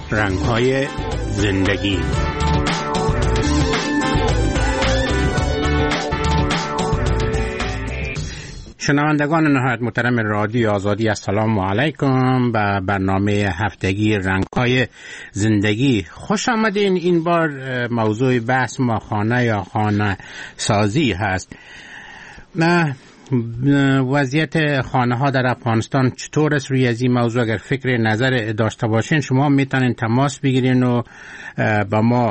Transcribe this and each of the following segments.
رنگ‌های زندگی. شنوندگان نهایت محترم رادیو آزادی، السلام علیکم به برنامه هفتگی رنگ‌های زندگی. خوش آمدین. این بار موضوع بحث ما خانه یا خانه سازی هست. وضعیت خانه ها در افغانستان چطور است؟ روی از این موضوع اگر فکر نظر داشته باشین شما میتونین تماس بگیرین و با ما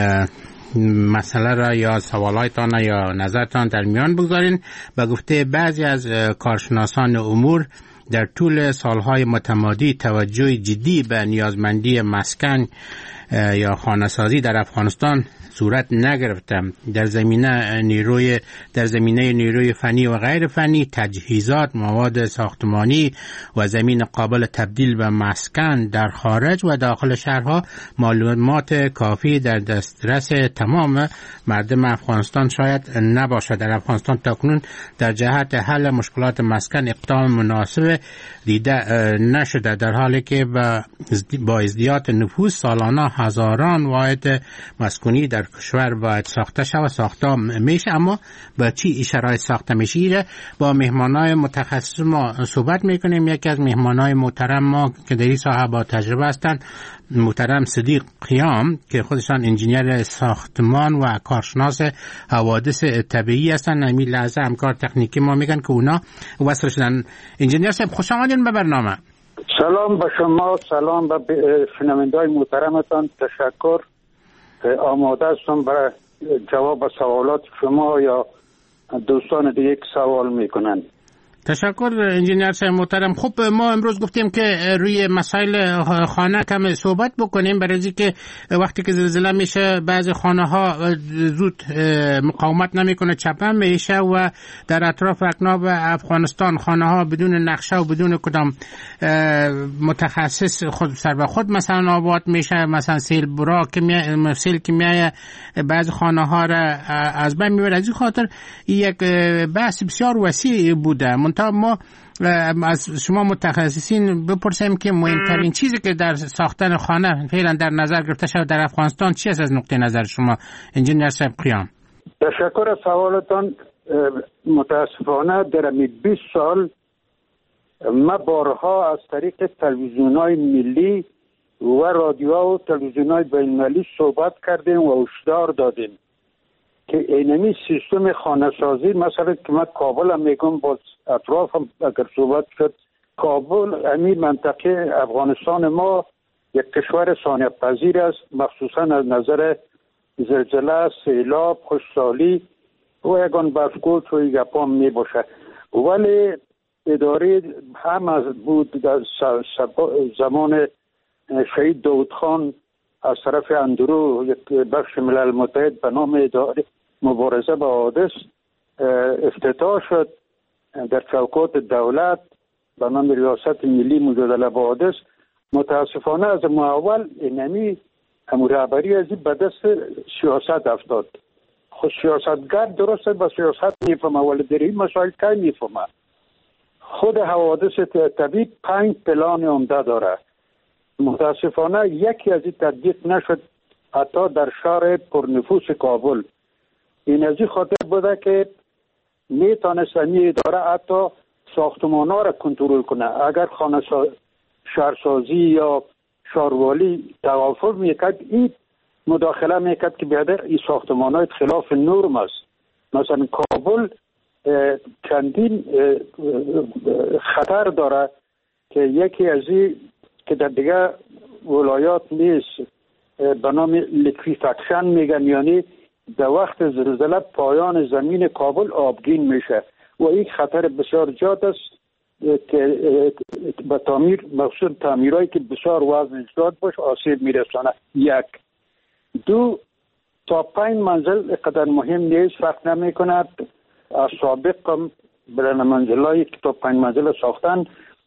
مسئله را یا سوالایتان یا نظرتان در میان بگذارین. به گفته بعضی از کارشناسان امور در طول سالهای متمادی توجه جدی به نیازمندی مسکن یا خانه سازی در افغانستان صورت نگرفته. در زمینه نیروی فنی و غیر فنی، تجهیزات، مواد ساختمانی و زمین قابل تبدیل به مسکن در خارج و داخل شهرها معلومات کافی در دسترس تمام مردم افغانستان شاید نباشد. در افغانستان تاکنون در جهت حل مشکلات مسکن اقدام مناسب دیده نشده، در حالی که با ازدیاد نفوس سالانه هزاران واحد مسکونی در کشور باید ساخته شود، ساخته میشه. اما با چی شرایط ساخته میشه با مهمانای متخصص ما صحبت میکنیم. یکی از مهمانای محترم ما که در این ساحه با تجربه هستند محترم صدیق قیام که خودشان انجینیر ساختمان و کارشناس حوادث طبیعی هستند. همین لحظه همکار تکنیکی ما میگن که اونا وصل شدن. انجینیر صاحب خوش آمدین به برنامه. سلام به شما، سلام به شنونده‌های محترمتان. تشکر. آماده هستم برای جواب سوالات شما یا دوستان دیگه که سوال میکنن. تشکر انجینیر صاحب محترم. خب ما امروز گفتیم که روی مسائل خانه کم صحبت بکنیم، برای اینکه وقتی که زلزله میشه بعضی خانه ها زود مقاومت نمیکنه، چپم میشه و در اطراف اکناف افغانستان خانه ها بدون نقشه و بدون کدام متخصص خود سر به خود مثلا آباد میشه. مثلا سیل که میایه بعضی خانه ها را از بین میبره. از این خاطر یک بحث بسیار وسیع بوده. ما از شما متخصصین بپرسیم که مهمترین چیزی که در ساختن خانه فعلا در نظر گرفته شده در افغانستان چی است از نقطه نظر شما انجینیر صاحب قیام؟ تشکر از سوالتان. متاسفانه در 20 سال ما بارها از طریق تلویزیون‌های ملی و رادیوها و تلویزیون‌های بین‌المللی صحبت کردیم و هشدار دادیم که اینمی سیستم خانه سازی، مثلا که من کابل هم میگم، با اطراف هم اگر صحبت شد، کابل همین منطقه افغانستان ما یک کشور صانع پذیر است، مخصوصا از نظر زلزله، سیلاب، خشکسالی و یگان برفگوچ و گپا می باشه. ولی اداره هم از بود در زمان شهید داود خان از طرف اندرو یک بخش ملل متحد به نام اداره مبارزه با حوادث افتتاح شد در چوکات دولت به نام ریاست ملی مجادله با حوادث. متاسفانه از اول اینمی رهبری از به دست سیاست افتاد. خود سیاستگر درسته با سیاست میفهمه ولی در این مسائل که میفهمه. خود حوادث طبیعی 5 پلان عمده داره. متاسفانه یکی از این تطبیق نشد حتی در شهر پرنفوس کابل. این از این خاطر بوده که میتونست این اداره حتی ساختمان ها را کنترل کنه. اگر خانه شهرسازی یا شهروالی توافق میکرد، این مداخله میکرد که بیادر این ساختمان های خلاف نرم است. مثلا کابل چندین خطر داره که یکی از این که در دیگه ولایات نیست به نام لیکویفکشن میگن، یعنی در وقت زلزله پایان زمین کابل آبگین میشه و این خطر بسیار زیاد است که به تعمیر، مخصوصا تعمیرهایی که بسیار وزن زیاد باشه، آسیب میرسانه. 1 2 تا 5 منزل قدر مهم نیست، فرق نمی کند. از سابق هم بلند منزلایی که تا 5 منزل ساختن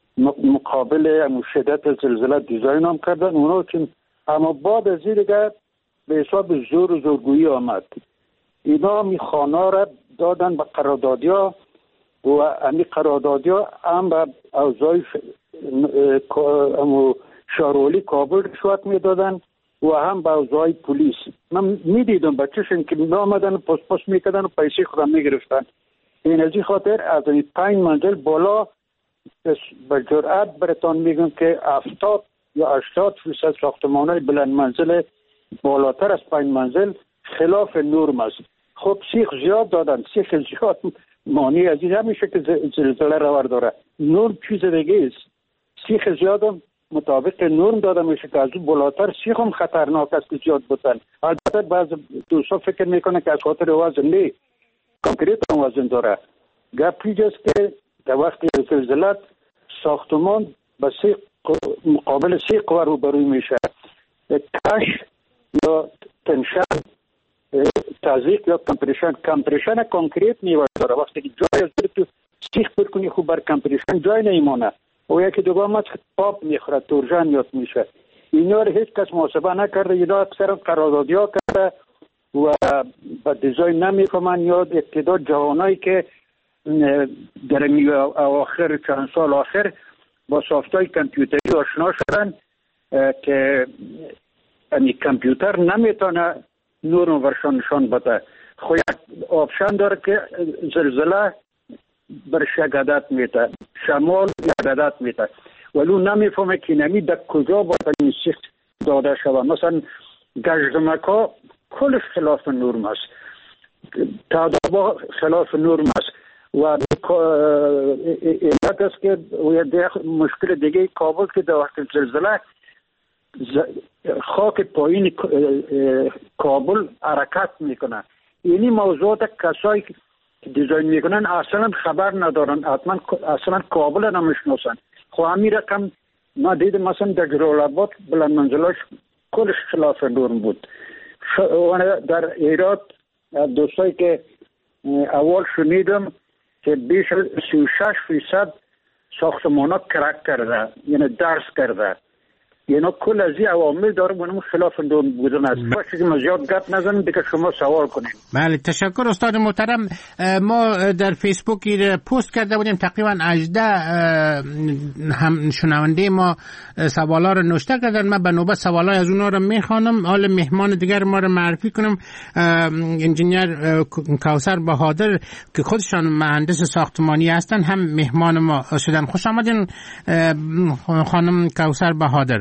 مقابل شدت زلزله دیزاین هم کردن اونا که، اما بعد از این دیگه به حساب زور و زورگویی آمد. اینا می خانه را دادن به قراردادیا و امی قراردادیا هم به اوضاع شارولی کابل رشوت میدادن و هم به اوضاع پلیس. من میدیدم بچه‌شون که می آمدن پست میکردن و پیسه خودم میگرفتن. این از این خاطر از این 5 منزل بالا به جرئت براتون میگم که 70 یا 80% ساختمان‌های بلند منزل بالاتر از 5 منزل خلاف نرم است. خب سیخ زیاد دادن، سیخ زیاد مانع از این همیشه که زلزله رو داره. نرم چیز دیگه است. سیخ زیاد هم مطابق نرم داده میشه که از اون بالاتر سیخ هم خطرناک است که زیاد بودن. البته بعض دوستا فکر میکنه که از خاطر وزن نه، کنکریت هم وزن داره. گپ اینجاست که در وقت زلزله ساختمان به مقابل 3 قوه روبروی میشه: کش یا تنشن، تزریق یا کمپریشن. کمپریشن کنکریت نیاز داره. وقتی که جای از تو سیخ بکنی خوب بر کمپریشن جای نمیمونه و یکی دوباره ما پاپ میخوره، تورژن یاد میشه. اینا رو هیچ کس محاسبه نکرده. اینا اکثر قراردادی ها کرده و به دیزاین نمیفهمن یا ابتدا جوانایی که در اواخر چند سال آخر با سافتای کامپیوتری آشنا شدن که این کامپیوتر نمیتونه نور ورشان نشان بده. خو یک آپشن داره که زلزله برش یک عدد میده، شمال یک عدد میده، ولی نمیفهمه که نمی در کجا باید این سیخ داده شود. مثلا گشتمکا کلش خلاف نرم است، تعدابا خلاف نرم است و علت است که مشکل دیگه کابل که در وقت زلزله خاک پایین کابل حرکت میکنه. اینی موضوعات کسایی که دیزاین میکنن اصلا خبر ندارن، اصلا کابل نمیشناسن. خب همین رقم ما دیدم مثلا در جلال‌آباد بلند منزلاش کلش خلاف نرم بود. در ایران دوستایی که اول شنیدم که بیش از 36% ساختمانا کرک کرده، یعنی درس کرده. یعنی کل از این عوامل داره منم خلاف نرم بودن است. باشه که ما زیاد گپ نزنیم دیگه شما سوال کنیم. بله تشکر استاد محترم. ما در فیسبوک پست کرده بودیم تقریبا 18 هم شنونده ما سوالا رو نوشته کردن. من به نوبت سوالای از اونها رو میخوانم. حالا مهمان دیگر ما رو معرفی کنم. انجینیر کوثر بهادر که خودشان مهندس ساختمانی هستن هم مهمان ما شدن. خوش آمدین خانم کوثر بهادر.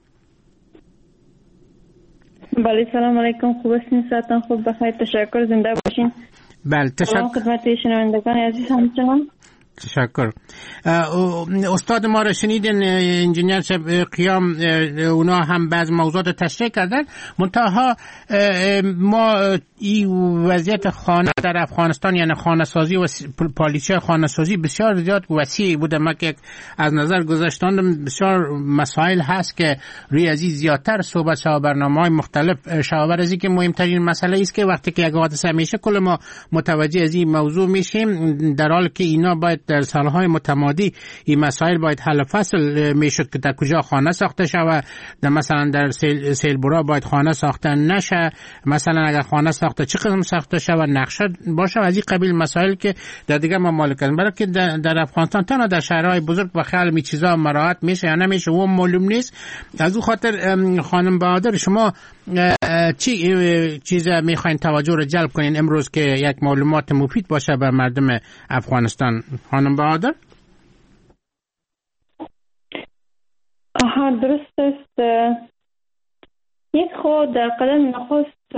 بله سلام علیکم، خوب هستین؟ صحتتون خوب؟ بخیر، تشکر، زنده باشین. بله تشکر. خدمت شنوندگان عزیز همچنان تشکر. استاد ما رو شنیدین، انجینیر قیام اونا هم بعض موضوعات تشریح کردن. منتها ما این وضعیت خانه در افغانستان یعنی خانه سازی و پالیسی خانه سازی بسیار زیاد وسیع بوده. ما که از نظر گذاشتن بسیار مسائل هست که روی از این زیادتر صحبت شد، برنامه‌های مختلف شاور از این که مهمترین مسئله است که وقتی که یک حادثه میشه کل ما متوجه از این موضوع میشیم، در حالی که اینا باید در سالهای متمادی این مسائل باید حل فصل میشد که در کجا خانه ساخته شود. مثلا در سیلبورا باید خانه ساخته نشه، مثلا اگر خانه ساخته چه قسم ساخته شود، نقشه باشه، از این قبیل مسائل که در دیگه ممالک است. برای که در افغانستان تنها در شهرهای بزرگ و خیال می چیزا مراعات میشه یا نمیشه و معلوم نیست. از اون خاطر خانم بهادر شما چی چیز میخواین توجه رو جلب کنین امروز که یک معلومات مفید باشه بر مردم افغانستان؟ خانم بهادر. درست است. یک خود در قدم نخست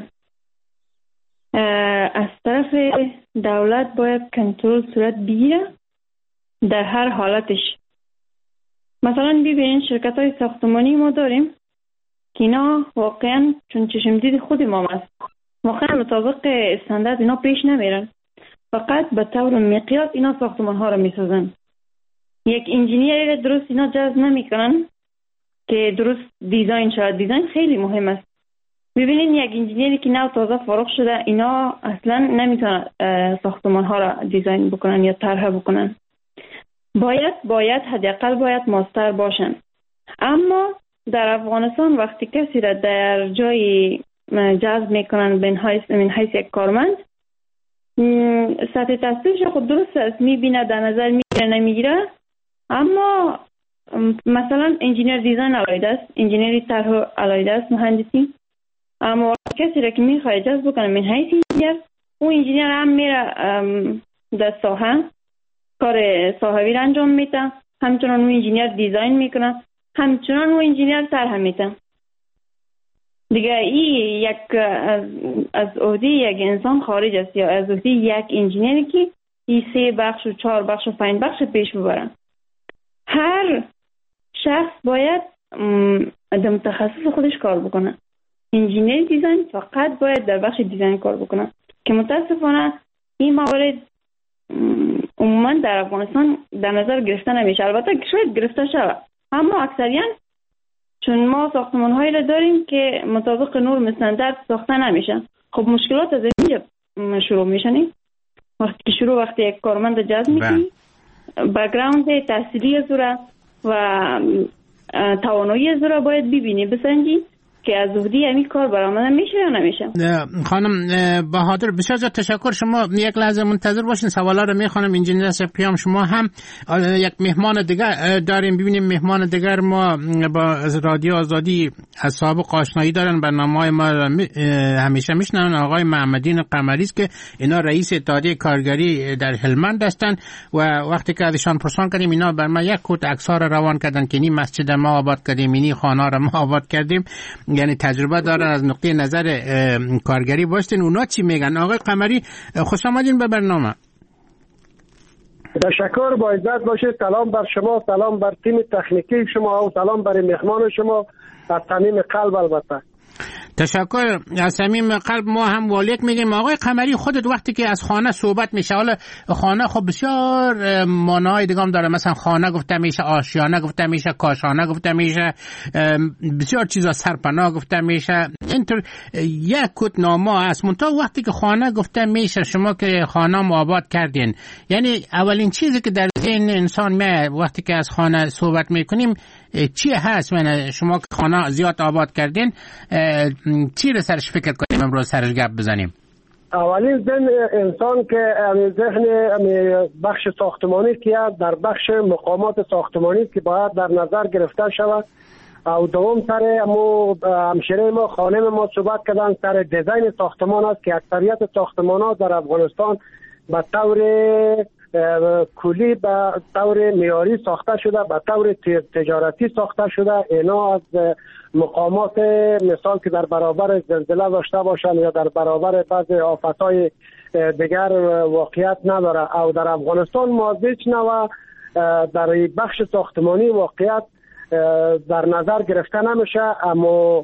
از طرف دولت باید کنترل صورت بگیره در هر حالتش. مثلا ببینید شرکت های ساختمانی ما داریم که اینا واقعا چون چشم دید خود ما است، واقعا مطابق استاندارد اینا پیش نمیرن، فقط به طور مقیاس اینا ساختمان ها رو میسازن. یک انجینیر درست اینا جذب نمیکنن که درست دیزاین شود. دیزاین خیلی مهم است. ببینید یک انجینیری که نو تازه فارغ شده اینا اصلا نمیتونن ساختمان ها را دیزاین بکنن یا طرح بکنن. باید حداقل باید ماستر باشن. اما در افغانستان وقتی کسی را در جای جذب میکنن من حیث یک کارمند، سطح تحصیلش خود درست است، میبینه، در نظر میگیره نمیگیره، اما مثلا انجینیر دیزاین علاوه است، انجینیر طرح علاوه است، مهندسی. اما کسی را که میخواد جذب بکنه من حیث انجینیر، اون انجینیر هم میره در ساحه کار ساحوی را انجام میده، همچنان اون انجینیر دیزاین میکنه، همچنان اون انجینیر طرح میده. دیگه این یک از عهده یک انسان خارج است، یا از عهده یک انجینیری که این 3 بخش و 4 بخش و 5 بخش پیش ببرن. هر شخص باید در متخصص خودش کار بکنه. انجینیر دیزاین فقط باید در بخش دیزاین کار بکنه که متاسفانه این موارد عموما در افغانستان در نظر گرفته نمیشه. البته شاید گرفته شود، اما اکثریاً چون ما ساختمان هایی را داریم که مطابق نرم استاندارد ساخته نمیشن، خب مشکلات از اینجا شروع میشن. وقتی یک کارمند جذب میکنی، بک‌گراند تحصیلی از و توانایی از باید ببینی، بسنجی که از عهده همین کار برآمده میشه یا نمیشه. خانم بهادر بسیار زیاد تشکر. شما یک لحظه منتظر باشین، سوالا رو میخوانم. انجینیر سپیام شما هم یک مهمان دیگر داریم. ببینیم مهمان دیگر ما با رادیو آزادی از سابق آشنایی دارن، برنامه‌های ما همیشه میشنون. آقای محمدین قمری است که اینا رئیس اتحادیه کارگری در هلمند هستن و وقتی که ازشان پرسان کردیم اینا بر ما یک کوت عکس‌ها روان کردن که این مسجد ما آباد کردیم، این خانه را ما آباد کردیم، یعنی تجربه دارن از نقطه نظر کارگری. باشین اونا چی میگن؟ آقای قمری خوش آمدین به برنامه. تشکر، با عزت باشید. سلام بر شما، سلام بر تیم تکنیکی شما و سلام بر مهمان شما از صمیم قلب. البته تشکر از صمیم قلب. ما هم والیک میگیم. آقای قمری خودت وقتی که از خانه صحبت میشه، حالا خانه خب بسیار معنای دیگه هم داره، مثلا خانه گفته میشه، آشیانه گفته میشه، کاشانه گفته میشه، بسیار چیزا، سرپناه گفته میشه، اینطور یک کت نامه است. منتها وقتی که خانه گفته میشه، شما که خانه آباد کردین، یعنی اولین چیزی که در ذهن انسان میاد وقتی که از خانه صحبت میکنیم چی هست؟ من شما که خانه زیاد آباد کردین، چی رو سرش فکر کنیم امروز سرش گپ بزنیم؟ اولین ذهن انسان که ذهن بخش ساختمانی که در بخش مقامات ساختمانی که باید در نظر گرفته شود. او دوم سر همشیره ما خانم ما صحبت کردن سر دیزاین ساختمان است که اکثریت ساختمان ها در افغانستان به طور کلی به طور معیاری ساخته شده، به طور تجارتی ساخته شده. اینا از مقامات مثال که در برابر زلزله داشته باشن یا در برابر بعض آفتهای دیگر واقعیت نداره. او در افغانستان ما هیچ نوع در بخش ساختمانی واقعیت در نظر گرفته نمیشه، اما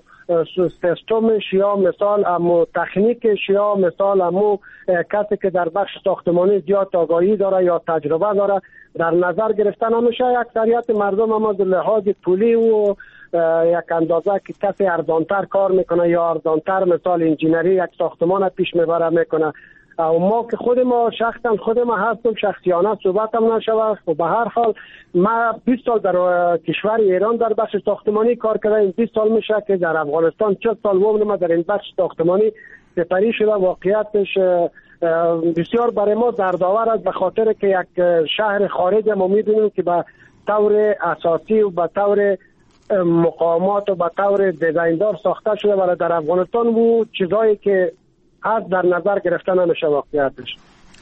سیستمش یا مثال امو تکنیکش یا مثال امو کسی که در بخش ساختمانی زیاد آگاهی داره یا تجربه داره در نظر گرفته نمیشه. اکثریت مردم اما از لحاظ پولی و یک اندازه که کسی ارزانتر کار میکنه یا ارزانتر مثال انجینری یک ساختمان پیش میبره میکنه. و ما که خود ما شخصا خود ما هستم شخصیانه صحبت هم نشود و به هر حال ما 20 سال در کشور ایران در بخش ساختمانی کار کردم. 20 سال میشه که در افغانستان 40 سال ما در این بخش ساختمانی سپری شده. واقعیتش بسیار برای ما دردآور است به خاطر که یک شهر خارج ما میدونیم که به طور اساسی و به طور مقامات و به طور دیزایندار ساخته شده، ولی در افغانستان و چیزایی که از در نظر گرفته نمیشه واقعیتش.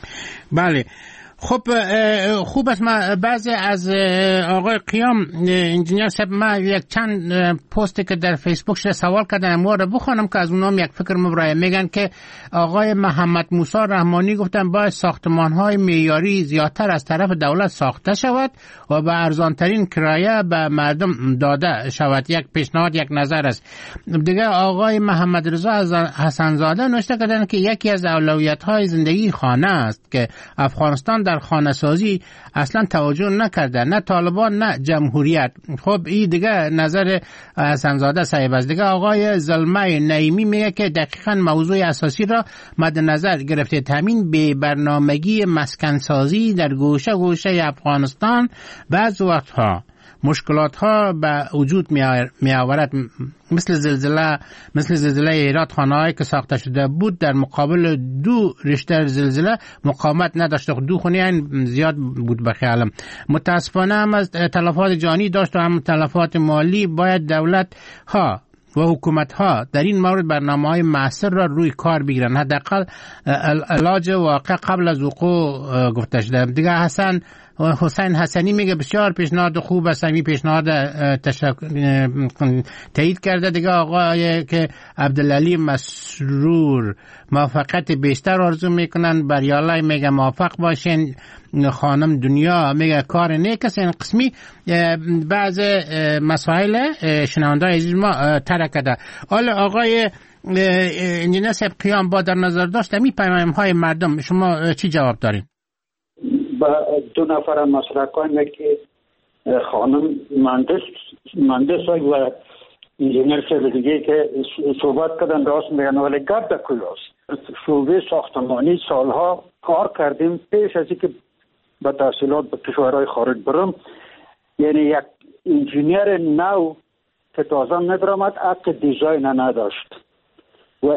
بله خب خوب است. من بعضی از آقای قیام انجینیر صاحب ما یک چند پستی که در فیسبوک شده سوال کردن ما رو بخونم که از اونام یک فکر مبرای میگن که آقای محمد موسی رحمانی گفتن باید ساختمان‌های معیاری زیادتر از طرف دولت ساخته شود و به ارزانترین کرایه به مردم داده شود. یک پیشنهاد، یک نظر است. دیگه آقای محمد رضا حسنزاده نوشته کردن که یکی از اولویت‌های زندگی خانه است که افغانستان در خانه سازی اصلا توجه نکرده، نه طالبان نه جمهوریت. خب این دیگه نظر حسنزاده صاحب است. دیگه آقای زلمه نعیمی میگه که دقیقاً موضوع اساسی را مد نظر گرفته تامین به برنامگی مسکن سازی در گوشه گوشه افغانستان بعض وقتها مشکلات ها به وجود می آورد. مثل زلزله هرات، خانه‌هایی که ساخته شده بود در مقابل 2 ریشتر زلزله مقاومت نداشته. 2 خونه زیاد بود به خیالم. متاسفانه هم از تلفات جانی داشت و هم تلفات مالی. باید دولت ها و حکومت ها در این مورد برنامه‌های مؤثر را روی کار بگیرن. حداقل علاج واقع قبل از وقوع گفته شده. دیگه حسین حسنی میگه بسیار پیشنهاد خوب است. همین پیشنهاد تایید کرده. دیگه آقای که عبدالعلی مسرور موفقیت بیشتر آرزو میکنن. بریالای میگه موفق باشین. خانم دنیا میگه کار نیک است. این قسمی بعض مسائل شنونده عزیز ما ترک کرده. حالا آقای انجینر صاحب قیام با در نظر داشت می پیام‌های مردم شما چی جواب دارین؟ با 2 نفر مسلکان که خانم مهندس و انجینر صاحب دیگه که صحبت کردن راست میگن، ولی گپ در کجاست؟ شعبه ساختمانی سالها کار کردیم پیش از اینکه به تحصیلات به کشورهای خارج برم. یعنی یک انجینیر نو که تازه ندرامد حق دیزاین نداشت و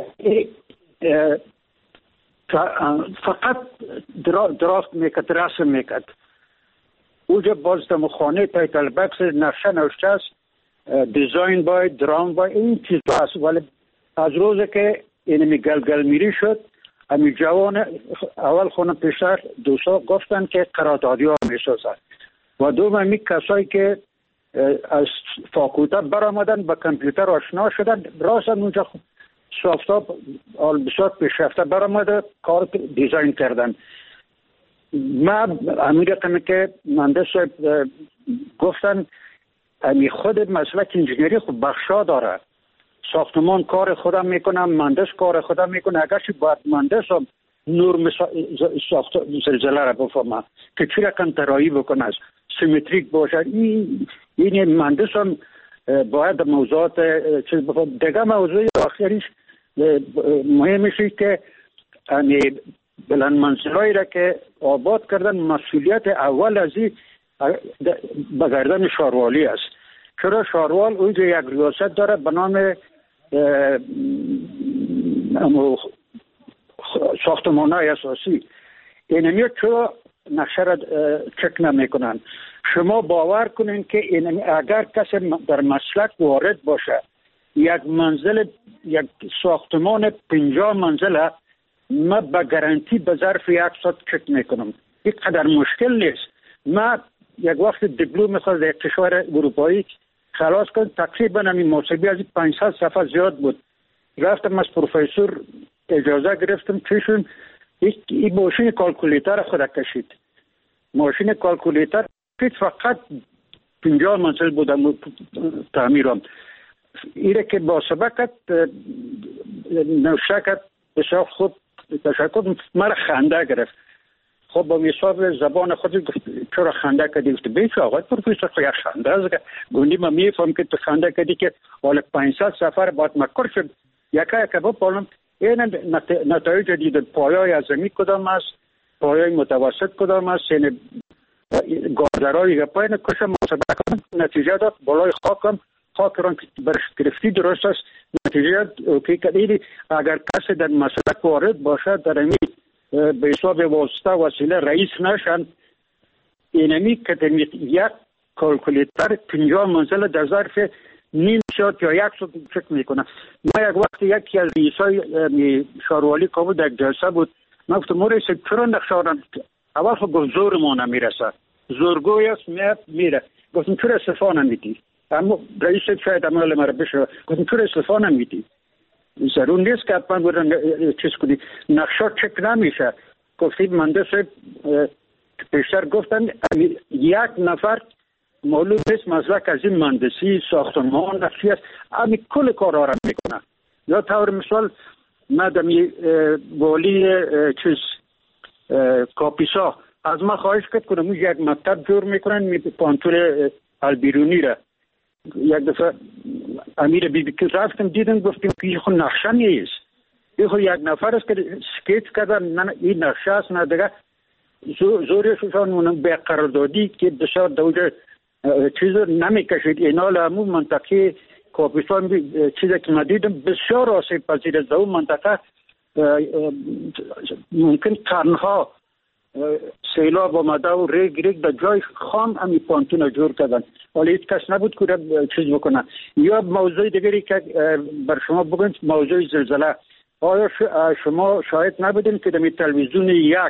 فقط درافت میکرد، رسم میکرد. اوجا باز در خانه تایتل بکس نقشه نوشته است، دیزاین باید، درام باید، این چیز هست. ولی از روزی که اینمی گلگل میری شد، امی جوان اول خونه پیشتر دوستا گفتن که قراردادی ها میسازن و دوم امی کسایی که از فاکولته برآمدن به کامپیوتر آشنا شدن، راست اونجا سافتاب بسیار پیشرفته برآمده کار دیزاین کردن. من امیر رقمی که مهندس گفتن امی خود مسلک انجینری خود بخشا داره. ساختمان کار خودم میکنم، مهندس کار خودم میکنه. اگرچه باید مهندس هم نور زلزله را بفهمه که چی رقم طراحی بکنه، سیمتریک باشه. این مهندس هم باید موضوعات چیز بفهمه. دیگه موضوع آخریش مهمشه که بلند منزلایی را که آباد کردن مسئولیت اول از این به گردن شاروالی است. چرا شاروال اونجا یک ریاست داره به نام ساختمان‌های اساسی. اینمی چرا نقشه را چک نمیکنن؟ شما باور کنین که اینمی اگر کسی در مسلک وارد باشه، یک ساختمان 50 منزله ما به گارانتی به ظرف 1 ساعت چک میکنم. این قدر مشکل نیست. ما یک وقت دیپلم خود در کشور اروپایی خلاص کردم، تقریبا همین محاسبه از 500 صفحه زیاد بود. رفتم از پروفسور اجازه گرفتم چشم این ماشین کالکولیتر خود کشید. ماشین کالکولیتر فقط 50 منزل بودم تعمیرم. ایره که با سبقت نوشکت بسیار خوب تشکر مرا خنده گرفت. خب با حساب زبان خود گفت چرا خنده کردی؟ گفت بیچه آقای پروفسور خو یک خنده است. گوندی من میفهم که تو خنده کردی که حالا 500 سفر باید مکر شد. یکا بپالم این نتایج دیدن پایای عظمی کدام است، پایای متوسط کدام است، یعنی گازرهای پایین کشم مسابقه نتیجه داد بالای خاکم خاک را برش گرفتی درست است. نتیجه اوکی کردی. اگر کسی در مسلک وارد باشد در امی به حساب وسیله رئیس نشن، اینمی که یک کالکولیتر 50 منزل در ظرف نیم ساعت یا 1 ساعت چک میکنه. ما یک وقت یکی از رئیسای شاروالی که بود در جلسه بود، من گفتم رئیس چرا نقشه را اول خود گفت زور ما نمیرسه، زورگوی است میره. گفتم چرا استعفا نمیدی؟ اما رئیس شاید عمل مرا بشه. گفتم چرا استعفا نمیدی؟ ضرور نیست که حتما بودن چیز کنی. نقشه چک نمیشه. گفتیم مهندس پیشتر گفتن 1 نفر معلوم نیست مسلک از این مهندسی ساختمان نقشی است، امی کل کارها را میکنه. یا طور مثال مدمی والی چیز کاپیسا از ما خواهش کنم یک مکتب جور میکنن پانتور البیرونی را. یک دفعه امیر بی که رفتم دیدم گفتیم که این خود نقشه نیست، این خود یک نفر است که سکیچ کردن نه این نقشه است نه دیگه زورشون به قراردادی که بسیار دوجه چیز نمیکشید. اینا لامو منطقه کاپیتان چیزی که من دیدم بسیار آسیب پذیر است. اون منطقه ممکن تنها سیلاب آمده و ریگ در جای خام همی پانتون جور کردن، ولی هیچ کس نبود که چیز بکنه. یا موضوع دیگری که بر شما بگم، موضوع زلزله. آیا شما شاهد نبودین که در تلویزیون یک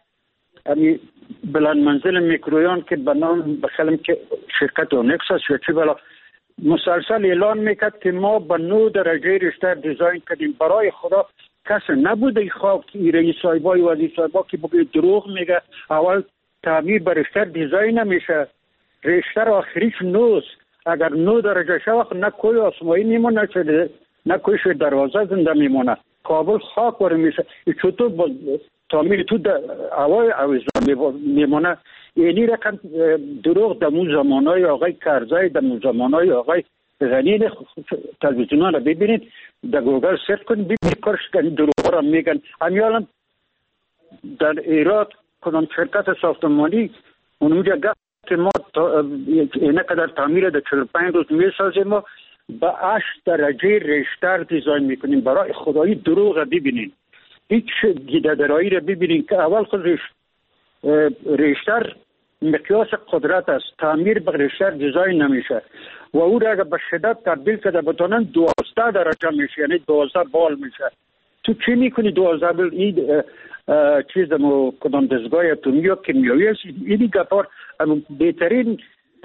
بلند منزل میکرویان که به نام بخلم که شرکت اونکس است یا چی بلا مسلسل اعلان میکرد که ما به 9 درجه ریشتر دیزاین کردیم. برای خدا کس نبوده خواب که رئیس صاحبای وزیر صاحبا که بگه دروغ میگه. اول تعمیر به ریشتر دیزاین نمیشه، ریشتر آخریش 9 اگر 9 درجه شود نه کوی آسمایی میمونه نه کوی دروازه زنده میمونه، کابل خاک واره میشه. چطور تعمیر تو هوای اویزان میمونه؟ اینی رقم دروغ دمو زمانای آقای کرزای، دمو زمانای آقای غنی تلویزیون را ببینید، در گوگل سرچ کنید ببینید کارش دروغ را میگن. همیالا در ایراد کدام شرکت ساختمانی اونجا گفت که ما اینه قدر تعمیر در 45 روز میسازیم، ما با 8 درجه ریشتر دیزاین میکنیم. برای خدایی دروغ را ببینید، هیچ گیده‌درایی را ببینید که اول خود ریشتر مقیاس قدرت است. تعمیر به ریشتر دیزاین نمیشه و او را اگر به شدت تبدیل کرده بتونن 12 درجه میشه، یعنی 12 بال میشه. تو چی میکنی 12 بال؟ این چیز مو کدام دستگاه اتمی یا کیمیایی است. اینی گپار بهترین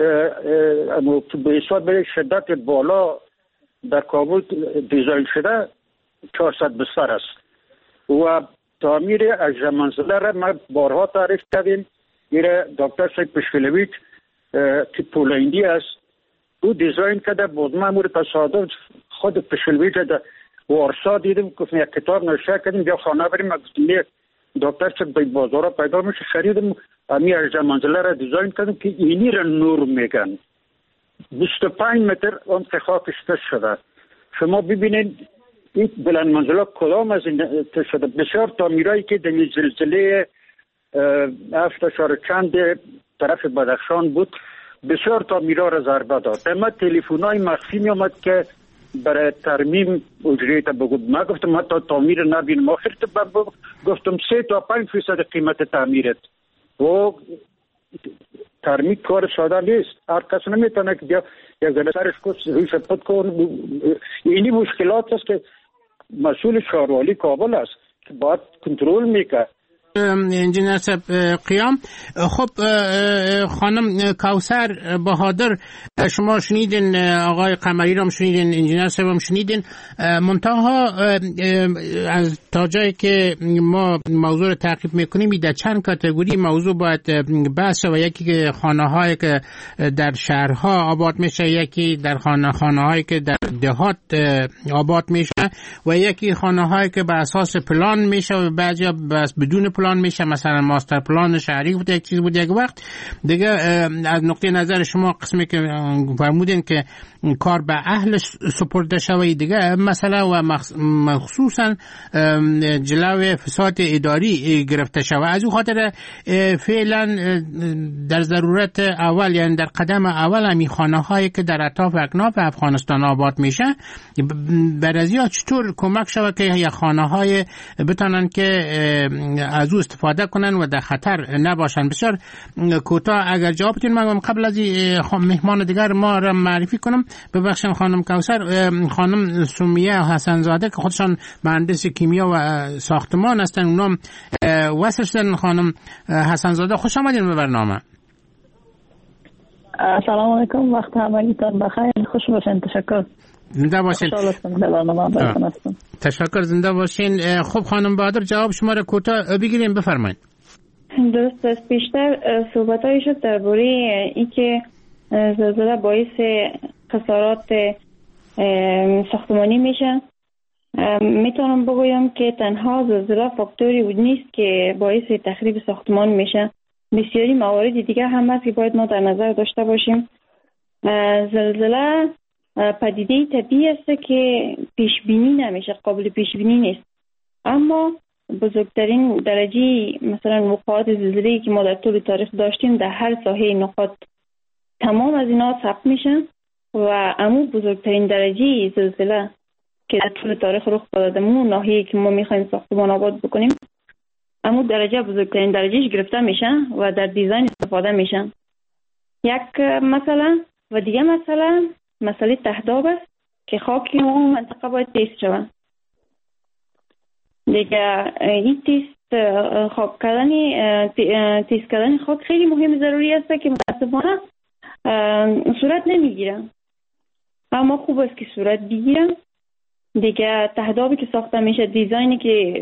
به حساب به شدت بالا در کابل دیزاین شده 400 بستر است و تعمیر 18 منزله را ما بارها تعریف کردیم. میره دکتر صاحب پشکلویچ که پولندی است او دیزاین کرده بود. ما مورد تصادف خود پشکلویچ در وارسا دیدم که یک کتاب نوشته کردیم بیا خانه بریم. دکتر صاحب به بازار پیدا میشه خریدم امی 18 منزله را دیزاین کردم که اینی را نور میگن. 25 متر اون که خاکش تش شده. شما ببینید این بلند منزله کدام از این تش شده. بسیار تعمیرایی که در زلزله 7 چند طرف بدخشان بود بسیار تعمیرها را ضربه داد. اما تلفن‌های مخفی می آمد که برای ترمیم اجره تا بگو. ما گفتم ما تا تعمیر نبینم. آخر گفتم 3 تا 5% قیمت تعمیرت و ترمیم کار ساده نیست. هر کس نمیتونه که بیا یک ذره سرش روی شپت کن. اینی مشکلات است که مسئول شهروالی کابل است که باید کنترل میکرد. انجینر صاحب قیام. خب خانم کوثر بهادر شما شنیدین، آقای قمری رو شنیدین، انجینر صاحب هم شنیدین. منتها از تا جایی که ما موضوع رو تعقیب میکنیم در چند کاتگوری موضوع باید بحث و یکی که خانه‌هایی که در شهرها آباد میشه، یکی در خانه‌هایی که در دهات آباد میشه و یکی خانه‌هایی که بر اساس پلان میشه و بعضیا بس بدون پلان میشه، مثلا ماستر پلان شهری بود یک چیز بود یک وقت دیگه. از نقطه نظر شما قسمی که فرمودین که کار به اهل سپرده شوی دیگه مسئله و مخصوصا جلوی فساد اداری گرفته شوه. از اون خاطر فعلا در ضرورت اول یعنی در قدم اول همی خانه هایی که در اطراف و اکناف افغانستان آباد میشه برازیا چطور کمک شود که یک خانه های بتونن که از او استفاده کنن و در خطر نباشن. بسیار کوتاه اگر جواب بدین. من قبل از مهمان دیگر ما را معرفی کنم. ببخشید خانم کوثر، خانم سمیه حسن زاده که خودشان مهندس کیمیا و ساختمان هستن، اونم وصل شدن. خانم حسن زاده خوش آمدین به برنامه. سلام علیکم، وقت همگیتان بخیر، خوش باشین. تشکر. زنده باشین. تشکر، زنده باشین. خب خانم بهادر جواب شما را کوتاه بگیریم، بفرمایید. درست است. بیشتر صحبت‌هایی شد درباره اینکه زلزله باعث خسارات ساختمانی میشه. میتونم بگویم که تنها زلزله فاکتوری بود نیست که باعث تخریب ساختمان میشه. بسیاری موارد دیگه هم هست که باید ما در نظر داشته باشیم. زلزله پدیده طبیعی است که پیش بینی نمیشه، قابل پیش بینی نیست. اما بزرگترین درجه مثلا وقوعات زلزله‌ای که ما در طول تاریخ داشتیم در هر ساحه نقاط تمام از اینا ثبت میشن و امو بزرگترین درجه زلزله که در طول تاریخ رخ داده مون ناحیه‌ای که ما میخوایم ساختمان آباد بکنیم، امو درجه بزرگترین درجهش گرفته میشن و در دیزاین استفاده میشن. یک مسئله و دیگه مسئله تهداب است که خاک اون منطقه باید تیست شود. دیگه این تیست کردن خاک خیلی مهم ضروری است که متاسفانه صورت نمیگیره، اما خوب است که صورت بگیره. دیگه تهدابی که ساخته میشه، دیزاینی که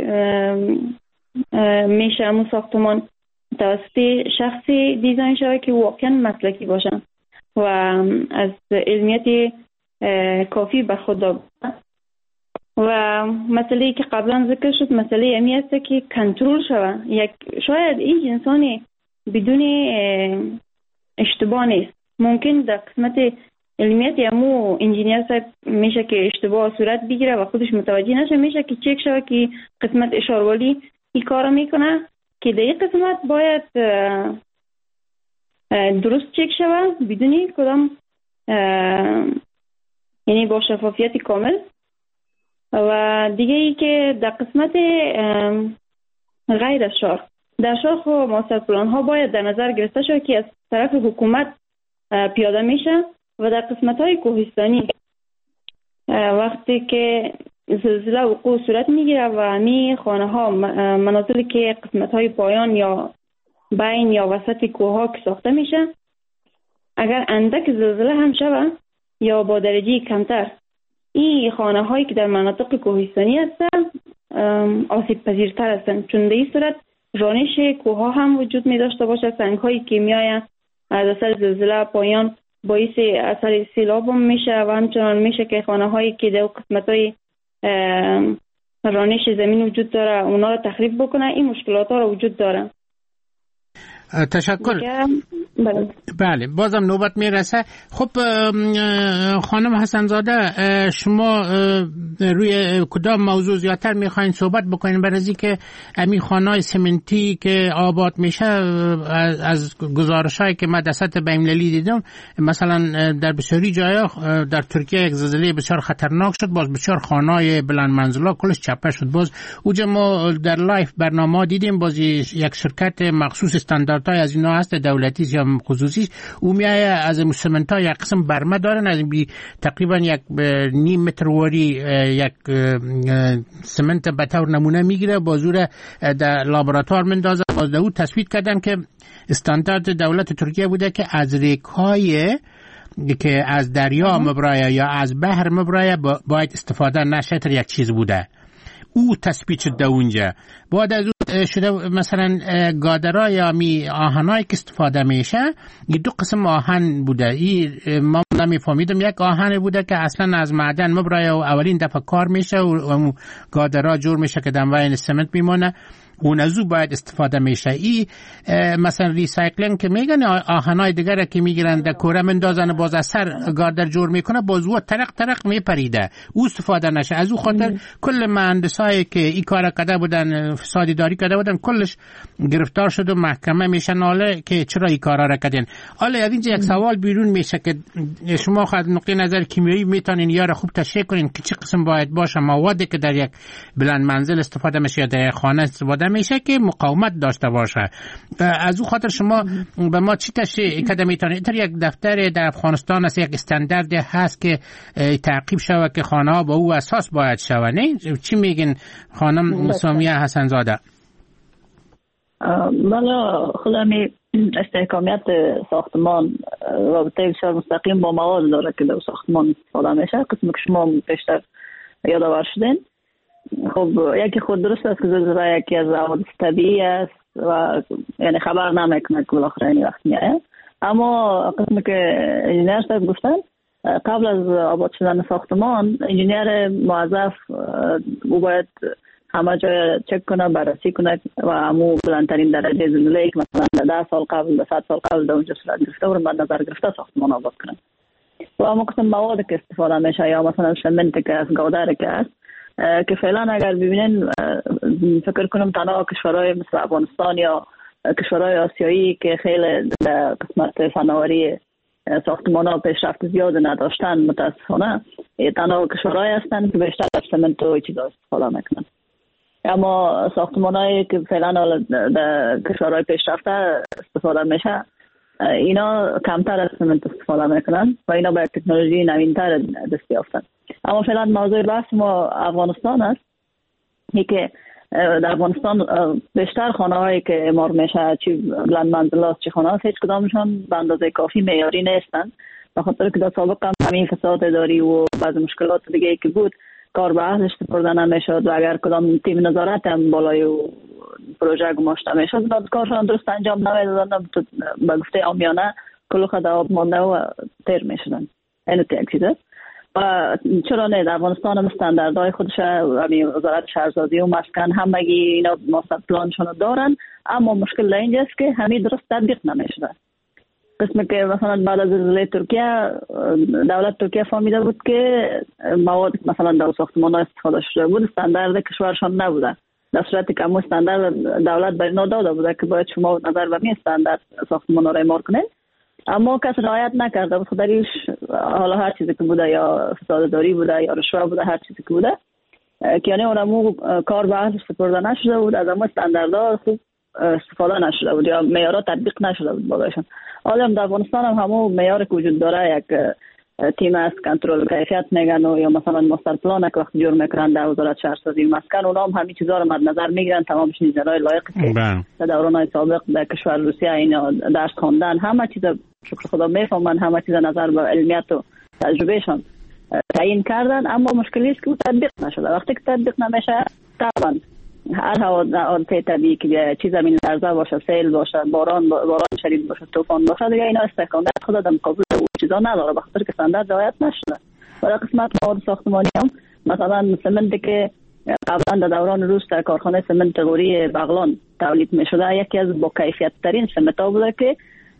میشه همون ساختمان توسط شخصی دیزاین شده که واقعا مسلکی باشن و از علمیت کافی برخوردار. و مسئله که قبلا ذکر شد، مسئله امی است که کنترل شود. شاید این انسانی بدون اشتباه نیست، ممکن در قسمت علمیت امو انجینیر صاحب میشه که اشتباه صورت بگیره و خودش متوجه نشه، میشه که چک شود که قسمت اشاروالی این کار میکنه که در این قسمت باید درست چک شود بدون کدام یعنی با شفافیت کامل. و دیگه ای که در قسمت غیر از شهر، در شهر خب ماستر پلان ها باید در نظر گرفته شود که از طرف حکومت پیاده میشه و در قسمت های کوهستانی وقتی که زلزله وقوع صورت میگیره و می خانه ها منازلی که قسمت های پایان یا بین یا وسط کوه ها که ساخته میشه، اگر اندک زلزله هم شود یا با درجه کمتر، این خانه هایی که در مناطق کوهستانی هستن آسیب پذیرتر هستند، چون در این صورت رانش کوه ها هم وجود می داشته باشه. سنگ هایی که می آید از اثر زلزله پایان باعث اثر سیلاب هم میشه و همچنان میشه که خانه هایی که در قسمت های رانش زمین وجود داره اونا رو تخریب بکنه. این مشکلات ها رو وجود داره. تشکر. بله بازم نوبت میرسه. خب خانم حسن زاده، شما روی کدام موضوع زیادتر میخواین صحبت بکنین؟ برای که امی خانه‌های سمنتی که آباد میشه، از گزارش‌هایی که من در سطح بین‌المللی دیدم، مثلا در بسیاری جاها در ترکیه یک زلزله بسیار خطرناک شد، باز بسیار خانه‌های بلند منزلا کلش چپه شد. باز اوجا ما در لایف برنامه دیدیم، باز یک شرکت مخصوص استانداردهای از اینا هست، دولتی یا خصوصی، او میایه از سمنت‌ها یک قسم برمه دارن، از بی تقریبا یک نیم متر واری یک سمنت به طور نمونه میگیره، بازور در لابراتوار مندازه. باز او تثبیت کردن که استاندارد دولت ترکیه بوده که از ریک‌های که از دریا مبرایه یا از بحر مبرایه باید استفاده نشه، تر یک چیز بوده. او تثبیت شده اونجا. بعد از اون شده مثلا گادرها یا آهنایی که استفاده میشه، این دو قسم آهن بوده. این ما نمیفهمیدم، یک آهن بوده که اصلا از معدن مبرایه و اولین دفعه کار میشه و گادرها جور میشه که دنبال سمنت میمونه، اون از او باید استفاده میشه. ای مثلا ریسایکلینگ که میگن آهنای دیگر که میگیرن در کوره مندازن، باز از سر گاردر جور میکنه، باز او ترق میپریده، او استفاده نشه. از او خاطر کل مهندسایی که این کار کرده بودن، فسادی داری کرده بودن، کلش گرفتار شد و محکمه میشن. حالا که چرا این کارا را کردین؟ حالا از اینجا یک سوال بیرون میشه که شما خود نقطه نظر کیمیایی میتونین یا را خوب تشریح کنین که چه قسم باید باشه موادی که در یک بلند منزل استفاده میشه یا در خانه استفاده میشه که مقاومت داشته باشه. از او خاطر شما به ما چی تشریح کده میتونید؟ یک دفتر در افغانستان است، یک استاندارد هست که تعقیب شود که خانه ها با او اساس باید شود، نه؟ چی میگین خانم سامیه حسن زاده؟ بله، خودمی استحکامیت ساختمان رابطه بسیار مستقیم با مواد داره که در ساختمان استفاده میشه. قسمی که شما بیشتر یادآور شدین، خب یکی خود درست است که زلزله یکی از حوادث طبیعی است و یعنی خبر نمیکنه که بالاخره این وقت میاد. اما قسمی که انجینیر صاحب گفتن، قبل از آباد شدن ساختمان انجینیر موظف او باید همه جای چک کنه، بررسی کنه و همون بلندترین درجه زلزله که مثلا 10 سال قبل 100 سال قبل در اونجا صورت گرفته و مد نظر گرفته ساختمان آباد کنه. و اما قسم مواد که استفاده میشه یا مثلا سمنت که از گودر که است که فعلا اگر ببینین فکر کنم تنها کشورهای مثل افغانستان یا کشورهای آسیایی که خیلی در قسمت فناوری ساختمان پیشرفت زیاد نداشتن متاسفانه تنها کشورهای هستند که بیشتر از سمنت و چیزا استفاده میکنن. اما ساختمانایی که فعلا در کشورهای پیشرفته استفاده میشه اینا کمتر از سمنت استفاده میکنن و اینا به تکنولوژی نوینتر دست یافتن. اما فعلا موضوع بحث ما افغانستان است. که در افغانستان بیشتر خانه‌هایی که اعمار میشه چه بلند منزلات چه خانه‌ها هیچ کدامشون به اندازه کافی معیاری نیستن، به خاطر که در سابق هم همین فساد اداری و بعضی مشکلات دیگه که بود کار به اهلش سپرده نمیشد و اگر کدام تیم نظارت هم بالای و پروژه گماشته میشد کارشان درست انجام نمیدادن، به گفته عامیانه کلوخ در آب مانده و تیر میشدن. این یک چیزه. و چرا نه در افغانستان هم استانداردهای خودش همین وزارت شهرسازی و مسکن همگی اینا ماستر پلانشون دارن، اما مشکل اینجاست که همین درست تطبیق نمیشه. قسمی که مثلا بعد از زلزله ترکیه دولت ترکیه فهمیده بود که مواد مثلا در ساختمان ها استفاده شده بود استاندارد کشورشان نبوده، در صورتی که همون استاندارد دولت بر اینا داده بوده که باید شما نظر به این استاندارد ساختمان ها را اعمار کنید، اما کس رعایت نکرده بود. خودش حالا هر چیزی که بوده یا فساد داری بوده یا رشوه بوده هر چیزی که بوده که یعنی اونمو کار به اهلش سپرده نشده بود، از همون استانداردها خوب استفاده نشده بود یا معیارها تطبیق نشده بود بالایشان. حالا در افغانستان هم همون معیار که وجود داره یک تیم است کنترل کیفیت میگن و یا مثلا ماستر پلان که وقتی جور میکنن در وزارت شهرسازی مسکن اونا هم همین چیزا رو مد نظر میگیرن، تمامش نیزرهای لایق که در دورانهای سابق در کشور روسیه اینا درس خواندن، همه چیز شکر خدا میفهمن، همه چیز نظر به علمیت و تجربهشان تعیین کردن، اما مشکلی است که تطبیق نشده. وقتی که تطبیق نمیشه طبعا هر حادثه طبیعی که چیز زمین لرزه باشه، سیل باشه، باران شدید باشه، طوفان باشه دیگه اینا استحکامیت خود در مقابل او چیزا نداره به خاطر که استاندارد رعایت نشده. برای قسمت مواد ساختمانی هم مثلا سمنت که قبلا در دوران روس در کارخانه سمنت غوری بغلان تولید میشده یکی از با کیفیت ترین سمنت ها بوده که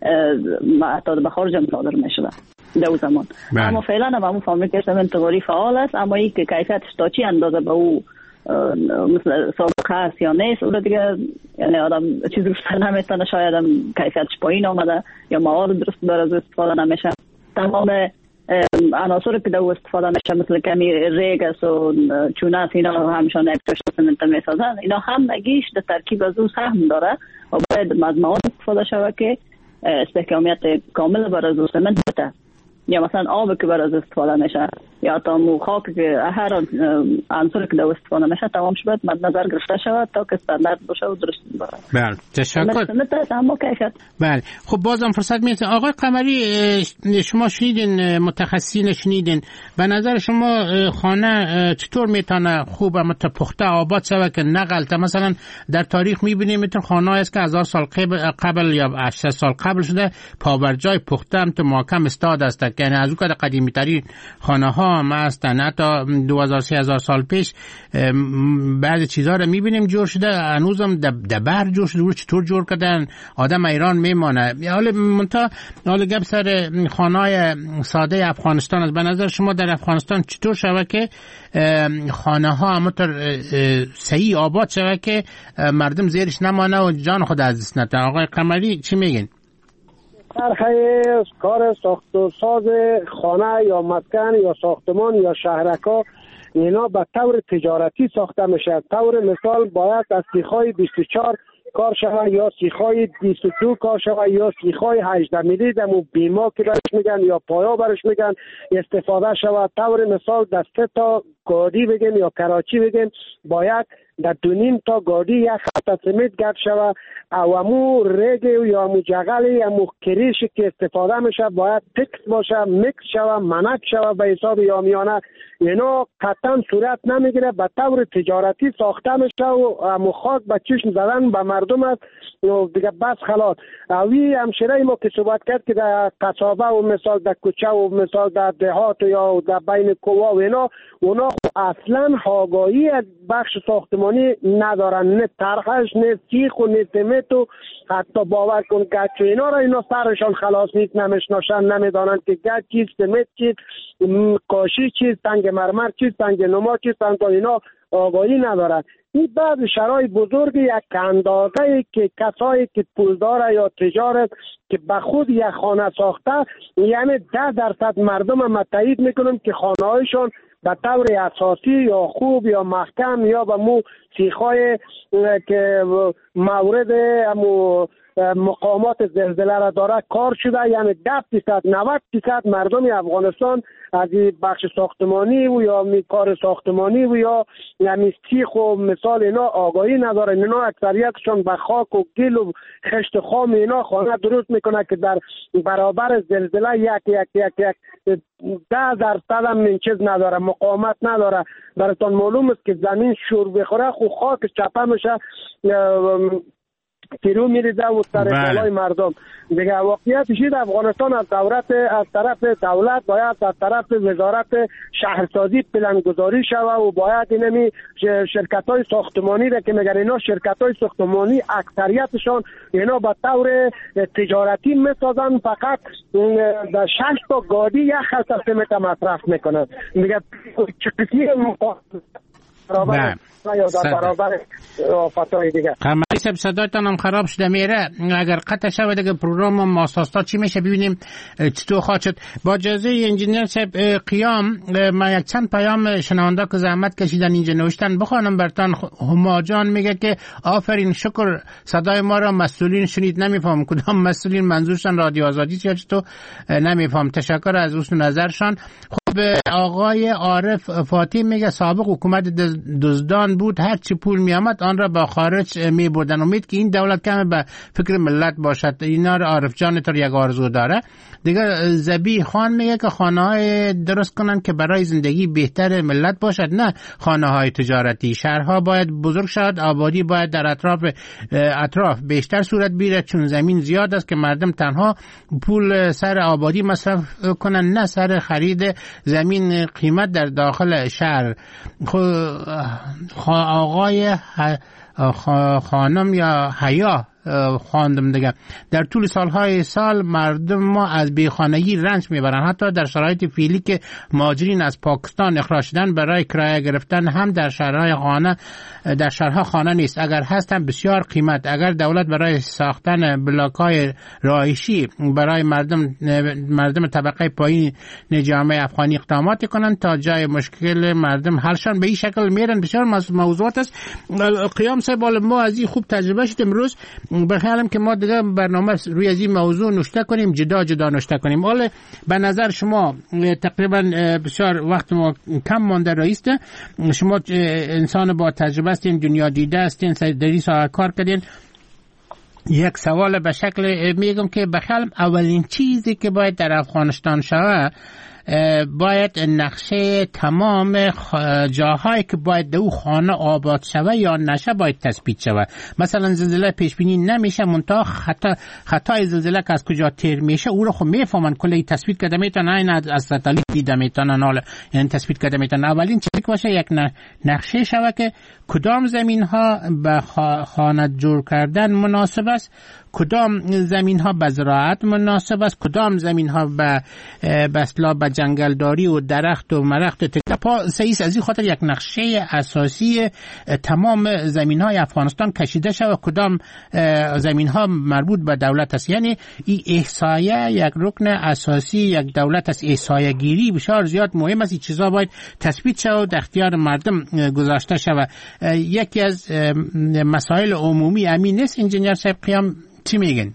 تا به خارج هم صادر میشده در اون زمان. اما فعلا هم همون فابریکه سمنت غوری فعال است، اما این که کیفیتش تا چی اندازه به او مثل سابقه هست یا نیست اون دیگه یعنی آدم چیز روش نمیتونه، شاید هم کیفیتش پایین آمده یا مواد درست بر از استفاده نمیشه. تمام عناصر که در استفاده میشه مثل کمی ریگ است و چونه است اینا همشان یک کشت سمنت میسازن، اینا هم نگیش در ترکیب از او سهم داره و باید از مواد استفاده شود که استحکامیت کامل بر از سمنت بده، یا مثلا آب که بر از استفاده میشه یا تا خاک که هر عنصر که در استفاده میشه تمامش باید مد نظر گرفته شود تا که استاندارد باشه و درست باشه. بله تشکر. بله خب بازم فرصت میده آقای قمری، شما شنیدین متخصصین شنیدین، به نظر شما خانه چطور میتونه خوب پخته آباد شود که نه غلطه؟ مثلا در تاریخ میبینیم میتونه خانه است که 1000 سال قبل یا 800 سال قبل شده پابرجای پخته هم تو محکم استاد است، یعنی از اون قدیمی ترین خانه ها هم هستن، حتی 2000-3000 سال پیش بعضی چیزها رو میبینیم جور شده، هنوزم دبر جور شده، چطور جور کردن آدم ایران میمانه. حالا گپ سر خانه‌های ساده افغانستان است. به نظر شما در افغانستان چطور شود که خانه ها همونطور صحیح آباد شود که مردم زیرش نمانه و جان خود از دست نده؟ آقای قمری چی میگین؟ طرحه کار ساخت و ساز خانه یا مسکن یا ساختمان یا شهرک‌ها اینا به طور تجارتی ساخته میشه. طور مثال باید از سیخ‌های 24 کار شود یا سیخ‌های 22 کار شود یا سیخ‌های 18 میلی دمو بیما که برش میگن یا پایا برش میگن استفاده شود. طور مثال در 3 تا گاڑی بگیم یا کراچی بگیم باید در 2.5 تا گاڑی یک خط سمنت گرد شود او امو ریگ یا امو جغل امو کریش که استفاده میشه باید تکس باشه، میکس شود، منک شود به حساب یامیانه. اینا قطعا صورت نمیگیره، به طور تجارتی ساخته میشه و امو خاک به چشم زدن به مردم است دیگه بس خلاص. اوی همشیره ما که صحبت کرد که در قصابه و مثال در کوچه و مثال در دهات یا در بین کوها و اینا اونا اصلا آگاهی از بخش ساختمانی ندارن، نه طرحش نه سیخ و نه سمنت و حتی باور کن گچ اینا را اینا سرشان خلاص نیست، نمیشناسن، نمیدانند که گچ چیست، سمنت چیست، کاشی چیست، سنگ مرمر چیست، سنگ نما چیست، اینا آگاهی ندارن. این بعض شهرهای بزرگ یک اندازه که کسایی که پولدار یا تجارت که به خود یک خانه ساخته، یعنی 10% مردم هم تایید میکنم که خانه هایشان به طور اساسی یا خوب یا محکم یا به مو سیخای که مورد مقامات زلزله را داره کار شده. یعنی 10% 90% مردم افغانستان از بخش ساختمانی و یا کار ساختمانی و یا یعنی سیخ و مثال اینا آگاهی نداره. اینا اکثریتشون به خاک و گل و خشت خام اینا خانه درست میکنه که در برابر زلزله یک 10% هم این چیز نداره، مقاومت نداره. براتون معلوم است که زمین شور بخوره خو خاک چپه میشه تیرو میریزه و سر بالای مردم دیگه. واقعیتش این افغانستان از طرف دولت باید از طرف وزارت شهرسازی پلنگذاری شوه و باید اینمی شرکت‌های ساختمانی را که میگن اینا شرکت‌های ساختمانی اکثریتشان اینا به طور تجارتی میسازن، فقط 6 تا گاڑی یک خط سمت مصرف میکنن دیگه. چه قسمی برابر برابر آفاتای دیگه. قمری صاحب صدایتان هم خراب شده میره، اگر قطع شود دیگه پروگرام ماساستا چی میشه ببینیم چطور خواهد شد. با اجازه انجینیر صاحب قیام، ما یک چند پیام شنونده که زحمت کشیدن اینجا نوشتن بخوانم برتان. هما جان میگه که آفرین شکر صدای ما را مسئولین شنید. نمیفهم کدام مسئولین منظورشان رادیو آزادی یا چطور نمیفهم. تشکر از حسن نظرشان. خب آقای عارف فاتی میگه سابق حکومت دزدان بود، هر چی پول می آمد آن را با خارج می بردن. امید که این دولت کم به فکر ملت باشد. اینا را عارف جان تو یک آرزو داره دیگه. زبی خان میگه که خانه های درست کنن که برای زندگی بهتر ملت باشد، نه خانه های تجارتی. شهرها باید بزرگ شد، آبادی باید در اطراف بیشتر صورت بگیرد، چون زمین زیاد است که مردم تنها پول سر آبادی مصرف کنن نه سر خرید زمین قیمت در داخل شهر. آقای خانم یا حیا خواندم دیگه. در طول سالهای سال مردم ما از بیخانگی رنج میبرن. حتی در شرایط فعلی که مهاجرین از پاکستان اخراج شدن برای کرایه گرفتن هم در شهرها خانه نیست، اگر هست هم بسیار قیمت. اگر دولت برای ساختن بلاک‌های رهایشی برای مردم طبقه پایین جامعه افغانی اقدامات کنن تا جای مشکل مردم حلشان، به این شکل میرن. بسیار موضوعات است. قیام صاحب ما از این خوب تجربه شد امروز. بخیالم که ما دیگه برنامه روی از این موضوع نشته کنیم، جدا نشته کنیم. حالا به نظر شما تقریبا بسیار وقت ما کم مانده رئیسته، شما انسان با تجربه هستین، دنیا دیده هستین، در این ساعت کار کردین. یک سوال به شکل میگم که بخیالم اولین چیزی که باید در افغانستان شود باید نقشه تمام جاهایی که باید دو خانه آباد شوه یا نشه باید تثبیت شوه. مثلا زلزله پیش بینی نمیشه، منتها خطای زلزله که از کجا تیر میشه او رو خب میفهمن، کلی تثبیت کرده میتونن، این از ستالیت دیده میتونن، حالا یعنی تثبیت کرده میتونن. اولین چیزی که باشه یک نقشه شوه که کدام زمین ها به خانه جور کردن مناسب است، کدام زمین ها به زراعت مناسب است، کدام زمین ها به اصطلاح به جنگلداری و درخت و مرخت تپا سیس. از این خاطر یک نقشه اساسی تمام زمین های افغانستان کشیده شود، کدام زمین ها مربوط به دولت است. یعنی این احصایه یک رکن اساسی یک دولت است. احصایه گیری بسیار زیاد مهم است. این چیزا باید تثبیت شود، در اختیار مردم گذاشته شود. یکی از مسائل عمومی امین است. انجینیر صاحب قیام چی میگن؟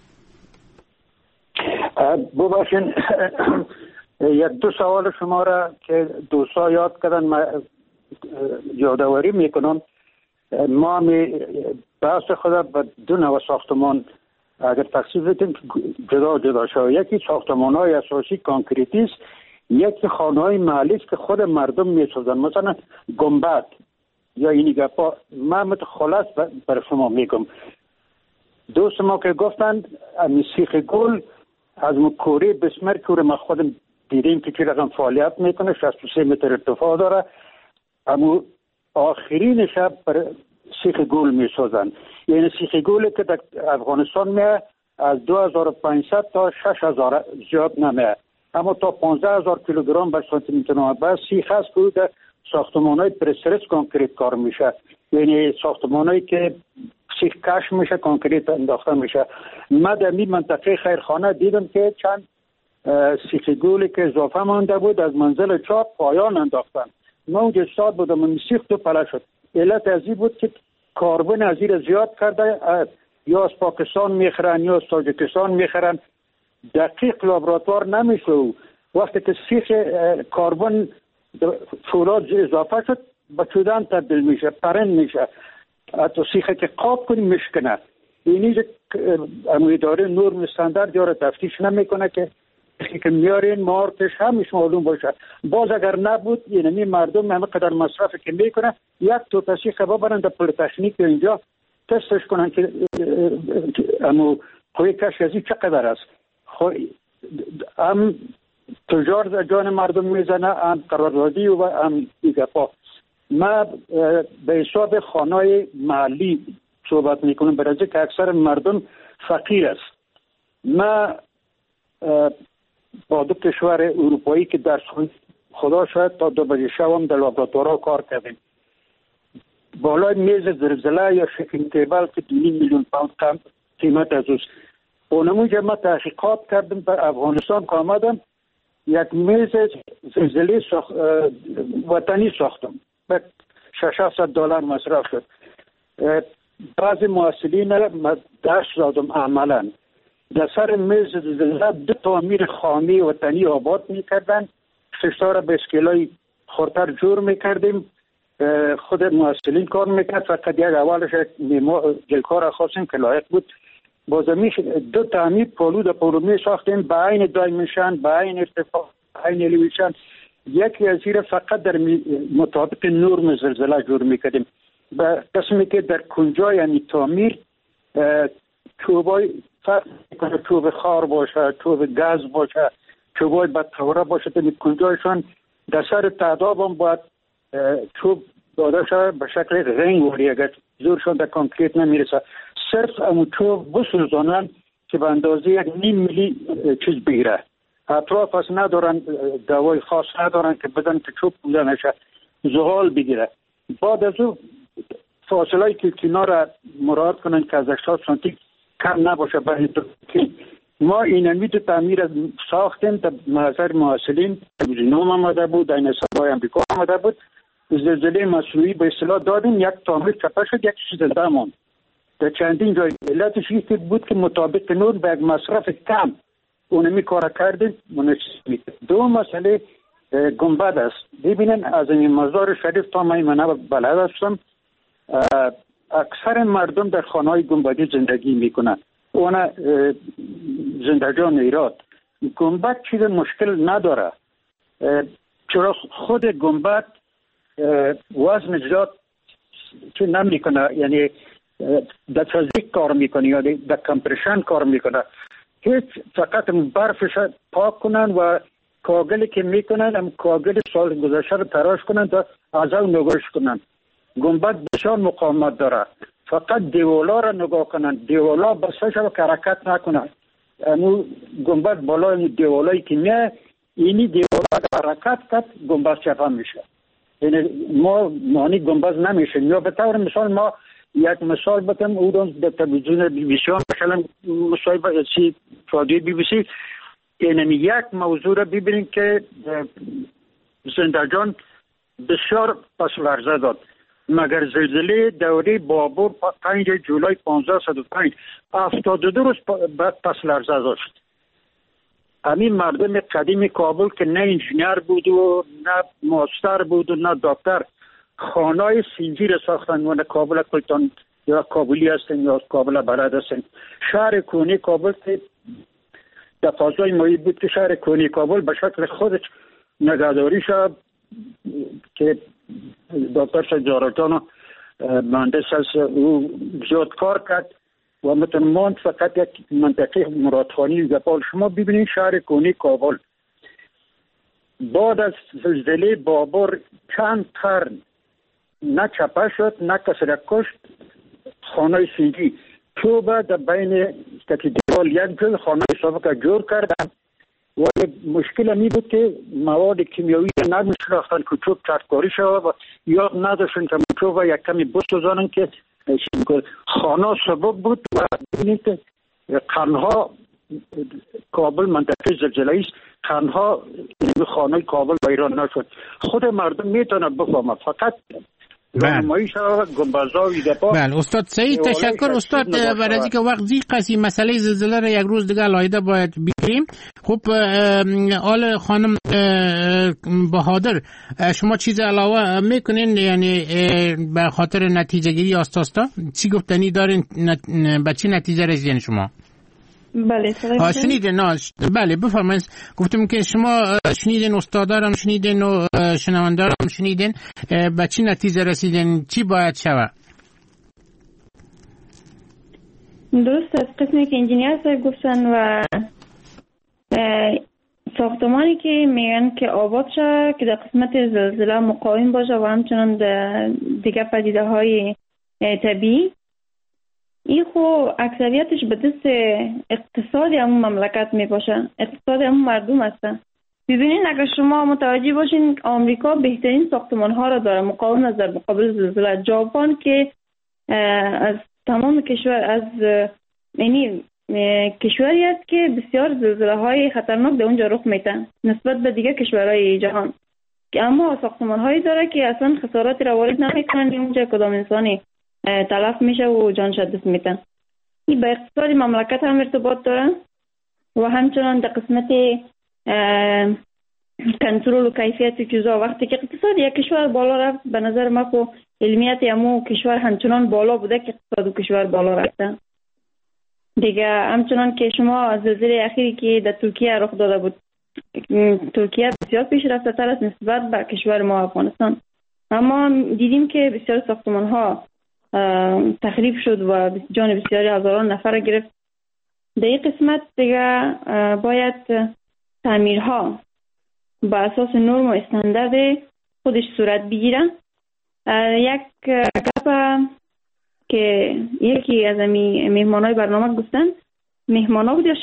ببخشید یک دو سوال شما را که دوستا یاد کردن یادآوری میکنم. ما بحث خود به دو نوع ساختمان اگر تقسیم بدیم جدا شود. یکی ساختمان های اساسی کانکریتی است، یکی خانه های محلی است که خود مردم میسازن، مثلا گنبد یا اینی گپا. من خلاص برای شما میگم. دوست ما که گفتن سیخ گل از کوره بسمر که ما خودم دیدیم که رقم فعالیت میکنه، 63 متر ارتفاع داره، اما آخرین شب بر سیخ گل میسازن. یعنی سیخ گل که در افغانستان میه از 2500 تا 6000 زیاد نمیه، اما تا 15000 کیلوگرم بر سانتی متر بس سیخ هست که در ساختمان های پرسترس کانکریت کار میشه. یعنی ساختمانایی که سیخ کش میشه، کانکریت انداخته میشه. من در این منطقه خیرخانه دیدم که چند سیخ گولی که اضافه مانده بود از منزل چاپ پایان انداختن. من اونجا استاد بودم، من سیخ تو پله شد. علت از این بود که کاربن از این زیاد کرده، یا از پاکستان میخرن یا از تاجیکستان میخرن، دقیق لابراتوار نمیشه. وقتی که سیخ کاربن فولاد اضافه شد به چودن تبدیل میشه، پرند میشه. حتی سیخه که قاب کنی میشکنه. اینی اداره نورم استاندارد یا تفتیش نمیکنه که میارین مارکش همیشه معلوم باشه. باز اگر نبود یعنی مردم همه قدر مصرف که میکنه یک تو سیخه ببرن در پلیتکنیک اینجا تستش کنن که امو قوی کشگزی چقدر است. هم تجار جان مردم میزنه، هم قراردادی و هم دیگه پا. ما به حساب خانه محلی صحبت میکنم، برای که اکثر مردم فقیر است. ما با دو کشور اروپایی که درس خوند، خدا شاید تا 2 بجه شب هم در لابراتوارها کار کردیم. بالای میز زلزله یا شکل تیبل که 2.5 میلیون پوند قیمت از اوست. اونمونجا ما تحقیقات کردیم در افغانستان که آمدم، یک میز زلزله وطنی ساختم، به $600 مصرف شد. بعضی محصلین درس دادم عملا در سر میز زلزله 2 تعمیر خانه وطنی آباد میکردن، خشتار به اسکیلای خورتر جور میکردیم، خود محصلین کار میکرد. فقط یک اولش جلکار خواستیم که لایق بود. بازمی 2 تعمیر پولو در پولو ساختیم به عین دایمنشن، به عین ارتفاع، به عین الیویشن. یکی از این فقط در مطابق نورم زلزله جور میکردیم. به قسمی که در کنجای یعنی تعمیر چوبای فرق میکنه، چوب خار باشه، چوب گاز باشه، چوبای بدتوره باشه، در کنجایشان در سر تعداب هم باید چوب داده شده به شکل رنگ وری، اگر زورشان در کانکریت نمیرسه. صرف امو چوب بسوزانن که به اندازه 1.5 میلی چیز بگیره. اطراف از ندارن، دوای خاص ندارن که بدن که چوب بوده نشه، زغال بگیره. بعد از او فاصله که کنار مراد کنن که از 80 سانتی کم نباشه. برای ما این امید تعمیر ساختیم در محضر محصلین. نام آمده بود، این سبای امریکا آمده بود. زلزله مصنوعی به اصطلاح دادیم، یک تعمیر چپه شد، یک چیز زنده ماند. در چندین جای علتش این بود که مطابق نور به یک مصرف کم اونمی کار کردیم. دو مسئله گنبد است. ببینن از این مزار شریف تا من بلد هستم، اکثر مردم در خانه‌های گنبدی زندگی میکنن. اون زندگان ایراد گنبد چیز مشکل نداره، چرا خود گنبد وزن زیاد چی نمیکنه، یعنی در فیزیک کار میکنه یا در کمپرشن کار میکنه. هیچ فقط برفش پاک کنن و کاغلی که میکنن هم کاغل سال گذشته رو تراش کنن تا از اون نگاش کنن. گنبد بسیار مقاومت داره، فقط دیوالا رو نگاه کنن، دیوالا بسته شد که حرکت نکنن. امو گنبد بالای دیوالایی که میه، اینی دیوالا حرکت کرد گنبد چپه میشه. یعنی ما مانی گنبد نمیشه. یا به طور مثال ما یک مثال بتم او رو در تلویزیون بی بی سی مثلا مصاحبه سی رادیو بی بی سی، یعنی یک موضوع رو ببینید که زندگان بسیار پس لرزه داد. مگر زلزله دوره بابور 5 جولای 1505 72 روز بعد پس لرزه داشت. همین مردم قدیم کابل که نه انجینیر بود و نه ماستر بود و نه دکتر، خانه‌های سنجی ساختن و کابل کلتان یا کابلی هستن یا کابل بلد هستن. شهر کونی کابل که در فضای مایی بود که شهر کونی کابل به شکل خودش نگهداری شد که دکتر سجارتان مهندس از او زیاد کار کرد و متنماند فقط یک منطقه مرادخانی گپال. شما ببینید شهر کونی کابل بعد از زلزله بابر چند قرن نه چپه شد نه کسر کشت. خانه سنگی چوبه در بین تکی دیوال یک جل خانه حسابه که جور کردن ولی مشکل می بود که مواد کیمیایی نمیشناختن که چوب چرکاری شود و یاد نداشتن که چوب و یک کمی بسوزانن که خانه سبب بود. و ببینید که تنها کابل منطقه زلزله است، تنها خانه کابل ویران نشد. خود مردم میتونه بفهمه، فقط نمایش و گنبزها و ایده‌ها. بله استاد سعید تشکر استاد. برای اینکه وقت ضیق است مسئله زلزله را یک روز دیگه علایده باید بگیریم. خب آل خانم بهادر شما چیز علاوه میکنین یعنی به خاطر نتیجه گیری آستاستا چی گفتنی دارین به چی نتیجه رسیدین شما؟ بله شنیدین؟ بله بفرمایید. گفتم که شما شنیدین، استادارم شنیدین و شنوندارم شنیدین، به چی نتیجه رسیدین؟ چی باید شود؟ درست از قسمی که انجینیر صاحب گفتن و ساختمانی که میگن که آباد شد که در قسمت زلزله مقاوم باشه و همچنان دیگه پدیده های طبیعی، این خو اکثریتش به دست اقتصاد همون مملکت می باشه، اقتصاد همون مردم هستن. ببینین اگر شما متوجه باشین آمریکا بهترین ساختمان ها را داره مقاوم در مقابل زلزله. ژاپن که از تمام کشور از یعنی کشوری است که بسیار زلزله های خطرناک در اونجا رخ میتن نسبت به دیگه کشورهای جهان، که اما ساختمان هایی داره که اصلا خسارات را وارد نمیکنن اونجا کدام انسانی تلف میشه و جانش دست میتن. این به اقتصاد مملکت هم ارتباط داره و همچنان در قسمت کنترل و کیفیت چیزا. وقتی که اقتصاد یک کشور بالا رفت به نظر ما خو علمیت همو کشور همچنان بالا بوده که اقتصاد و کشور بالا رفته دیگه. همچنان که شما زلزله اخیری که در ترکیه رخ داده بود، ترکیه بسیار پیشرفته تر است نسبت به کشور ما افغانستان، اما دیدیم که بسیار ساختمان ها تخریب شد و جان بسیاری هزاران نفر را گرفت. در این قسمت دیگه باید تعمیرها با اساس نرم و استاندارد خودش صورت بگیرن. یک گپ که یکی از مهمانای برنامه گفتن، مهمانا بودش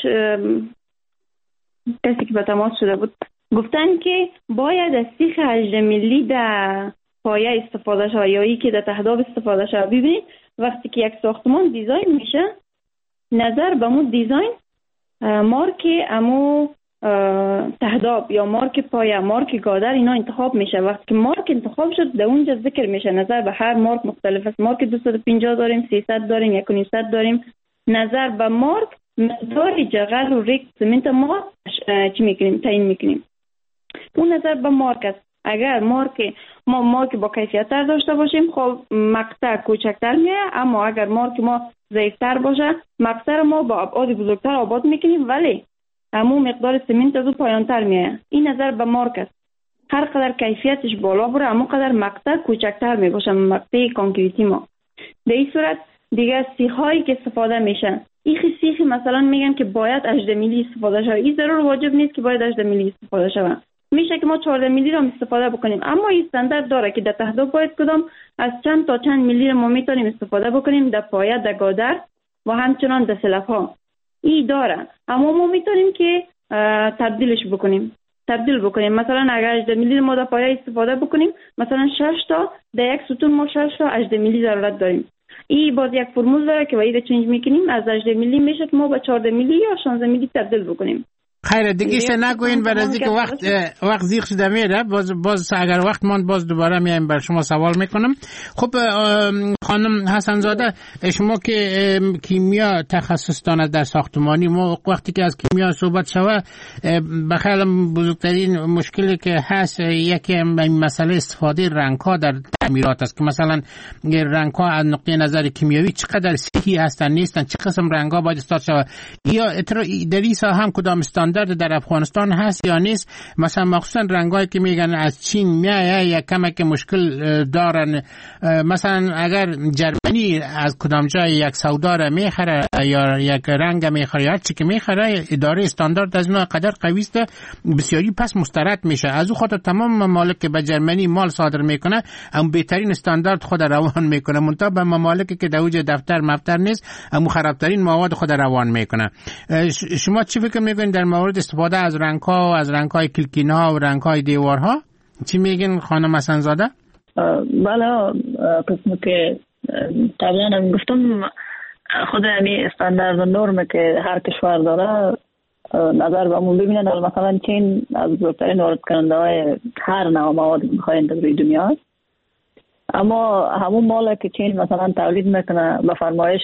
کسی که به تماس شده بود، گفتن که باید از سیخ 18 میلی در پایه استفاده شود یا ای که در تهداب استفاده شود. ببینید وقتی که یک ساختمان دیزاین میشه، نظر به مو دیزاین مارک امو تهداب یا مارک پایه، مارک گادر اینا انتخاب میشه. وقتی که مارک انتخاب شد در اونجا ذکر میشه نظر به هر مارک مختلف است. مارک 250 داریم، 300 داریم، 1.5 داریم. نظر به مارک مقدار جغل و ریک سمنت ما چی میکنیم تعیین میکنیم. اون نظر به مارک است. اگر مارک با کیفیت تر داشته باشیم خب مقطع کوچکتر میه، اما اگر مارک ما ضعیفتر باشه مقطع ما با ابعاد بزرگتر آباد میکنیم ولی همون مقدار سمنت از او پایانتر میه. این نظر به مارک است. هر قدر کیفیتش بالا بره همون قدر مقطع کوچکتر میباشه، مقطع کانکریتی ما. به این صورت دیگه سیخ هایی که استفاده میشن، این سیخ مثلا میگن که باید 18 میلی استفاده شود، این ضرور واجب نیست که باید 18 میلی استفاده شود. میشه که ما 14 میلی رو استفاده بکنیم، اما این استاندارد داره که در تهداب باید کدام از چند تا چند میلی رو ما میتونیم استفاده بکنیم در پایه، در گادر و همچنان در سلف ها. این داره، اما ما میتونیم که تبدیل بکنیم. مثلا اگر 18 میلی ما در پایه استفاده بکنیم، مثلا 6 تا در یک ستون ما 6 تا 18 میلی ضرورت داریم. این باز یک فرمول داره که وایده چنج میکنیم، از 18 میلی میشه که ما به 14 میلی یا 16 میلی تبدیل بکنیم. خیره دیگه نگوین برای اینکه وقت زیغ شده میره. باز اگر وقت ماند باز دوباره میایم بر شما سوال میکنم. خب خانم حسن زاده، شما که کیمیا تخصص دارید در ساختمانی، ما وقتی که از کیمیا صحبت شود بخیالم بزرگترین مشکلی که هست یکی مسئله استفاده رنگ‌ها در تعمیرات است که مثلا رنگ‌ها از نقطه نظر کیمیایی چقدر صحیح هستن نیستن، چه قسم رنگ‌ها باید استفاده شود، یا در این ساحه هم کدام استاندارد در افغانستان هست یا نیست. مثلا مخصوصا رنگایی که میگن از چین میایه یا کمک مشکل دارن. مثلا اگر جرمنی از کدام جای یک سودا را میخره یا یک رنگ میخره یا چی که میخره، اداره استاندارد از اون قدر قوی است بسیاری پس مسترد میشه. از او خاطر تمام ممالک که به جرمنی مال صادر میکنه هم بهترین استاندارد خود روان میکنه، منتها به ممالکی که در اوج دفتر مفتر نیست همون خرابترین مواد خود روان میکنه. شما چی فکر میکنید در مورد استفاده از رنگ‌ها و از رنگ‌های کلکین‌ها و رنگ‌های دیوارها؟ چی میگین خانم حسن‌زاده؟ بله، قسمی که قبلا هم گفتم خود همین استاندارد و نرم که هر کشور داره نظر به همون ببینن. مثلا چین از بزرگترین وارد کننده های هر نوع مواد میخواین در دنیا است، اما همون مالا که چین مثلا تولید میکنه به فرمایش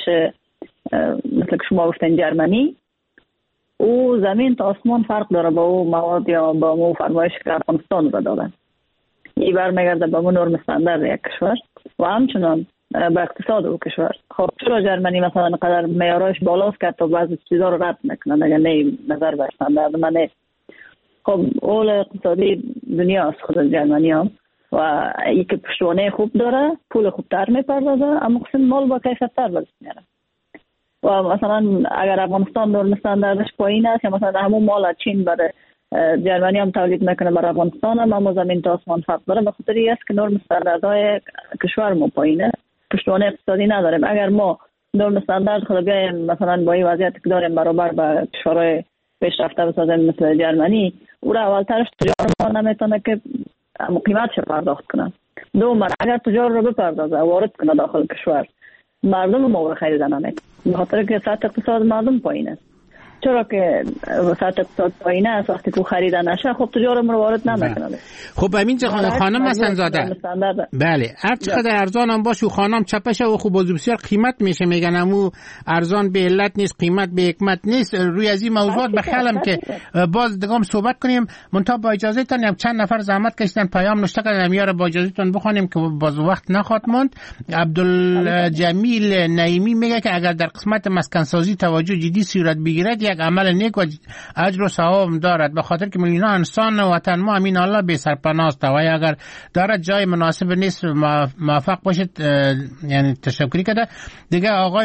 مثل که شما گفتن جرمنی، او زمین تا آسمان فرق داره با او مواد یا با او فرمایش که افغانستان رو دادن. این برمیگرده به اون نرم استاندارد یک کشور و همچنان به اقتصاد او کشور. خب چرا جرمنی مثلا قدر معیارش بالاست که تا بعضی چیزا رو رد میکنن اگر نه نظر به استاندارد من نیست. خب اول اقتصادی دنیا است خود جرمنی هم و ای که پشتوانه خوب داره پول خوبتر میپردازه، اما قسم مال با کیفیت تر بلست میاره. و مثلا اگر افغانستان نرم استانداردش پایین است یا مثلا همون مال چین برای جرمنی هم تولید میکنه برای افغانستان هم اما زمین تا آسمان فرق داره، به خاطر این است که نرم استانداردهای کشور ما پایینه، پشتوانه اقتصادی نداریم. اگر ما نرم استاندارد خود بیایم مثلا با این وضعیت که داریم برابر با کشورهای پیشرفته بسازیم مثل جرمنی، او را اولترش تجار ما نمیتونه که قیمتش پرداخت کنه. دوم اگر تجار رو بپردازه وارد کنه داخل کشور، مردم ما رو خریدن نمیکنه، به خاطر که سطح اقتصاد مردم پایینه. چرا که سطح اقتصاد پایینه است، وقتی که خریدن نشه خب تجارت رو وارد نمیکنه. خب همینجا خانم حسن‌زاده، بله هر چقدر ارزان هم باشه خانم چپشه و خوب بسیار قیمت میشه، میگن امو ارزان به علت نیست قیمت به حکمت نیست. روی از این موضوعات بخیالم که باز دگام صحبت کنیم، منتها با اجازه تان هم چند نفر زحمت کشیدن پیام نوشته کردن میاره با اجازه تان بخونیم که باز وقت نخواد ماند. عبدالجمیل نعیمی میگه که اگر در قسمت مسکن سازی توجه جدی صورت بگیرد یک عمل نیک و اجر و ثواب دارد، به خاطر که میلیون انسان وطن ما امین الله بی سرپناه است و اگر دارد جای مناسب نیست موفق باشید. یعنی تشکری کرده دیگه. آقای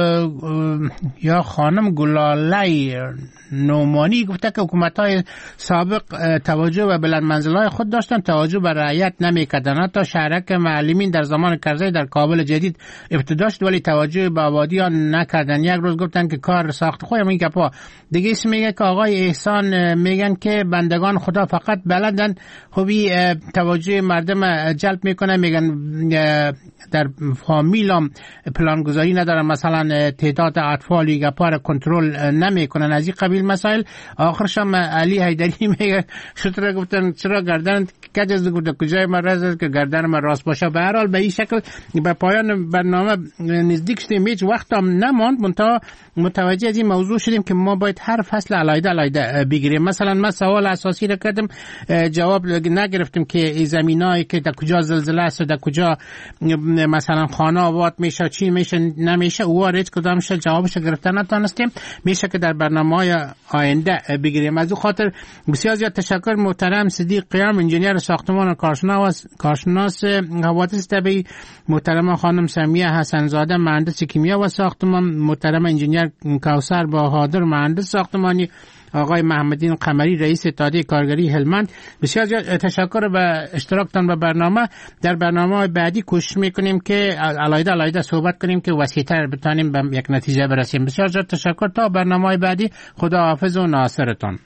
یا خانم گلالی نومانی گفته که حکومت‌های سابق توجه و بلند منزل‌های خود داشتن، توجه به رعیت نمی‌کردند. حتی شهرک معلمین در زمان کرزی در کابل جدید ابتدا شد ولی توجه به آبادیان نکردن. یک روز گفتن که کار ساخت خودم این گپا دیگه. اسم میگه که آقای احسان میگن که بندگان خدا فقط بلدن خوبی توجه مردم جلب میکنه، میگن در فامیل هم پلانگذاری ندارن، مثلا تعداد اطفالی گپا را کنترل نمیکنن، از این قبیل مسائل. آخرش هم علی حیدری میگه شطور گفتن چرا گردن کجاست، گفته کجای من راست که گردن من راست باشه. به هر حال به این شکل به پایان برنامه نزدیک شدیم، هیچ وقت هم نماند، منتها متوجه از این موضوع شدیم که ما باید هر فصل علیحده بگیریم. مثلا من سوال اساسی رو کردم جواب نگرفتیم که این زمینایی که در کجا زلزله است و در کجا مثلا خانه آباد میشه چی میشه نمیشه، او هیچ کدامش جوابش گرفته نتونستیم. میشه که در برنامه‌های آینده بگیریم. از او خاطر بسیار زیاد تشکر محترم صدیق قیام انجینیر ساختمان و کارشناس حوادث طبیعی، محترم خانم سمیه حسن‌زاده مهندس کیمیا و ساختمان، محترم انجینیر کوثر بهادر مهندس ساختمانی، آقای محمدین قمری رئیس اتحادیه کارگری هلمند. بسیار زیاد تشکر به اشتراکتان به برنامه. در برنامه بعدی کوشش میکنیم که علیحده صحبت کنیم که وسیع‌تر بتونیم به یک نتیجه برسیم. بسیار زیاد تشکر. تا برنامه بعدی خدا حافظ و ناصرتان.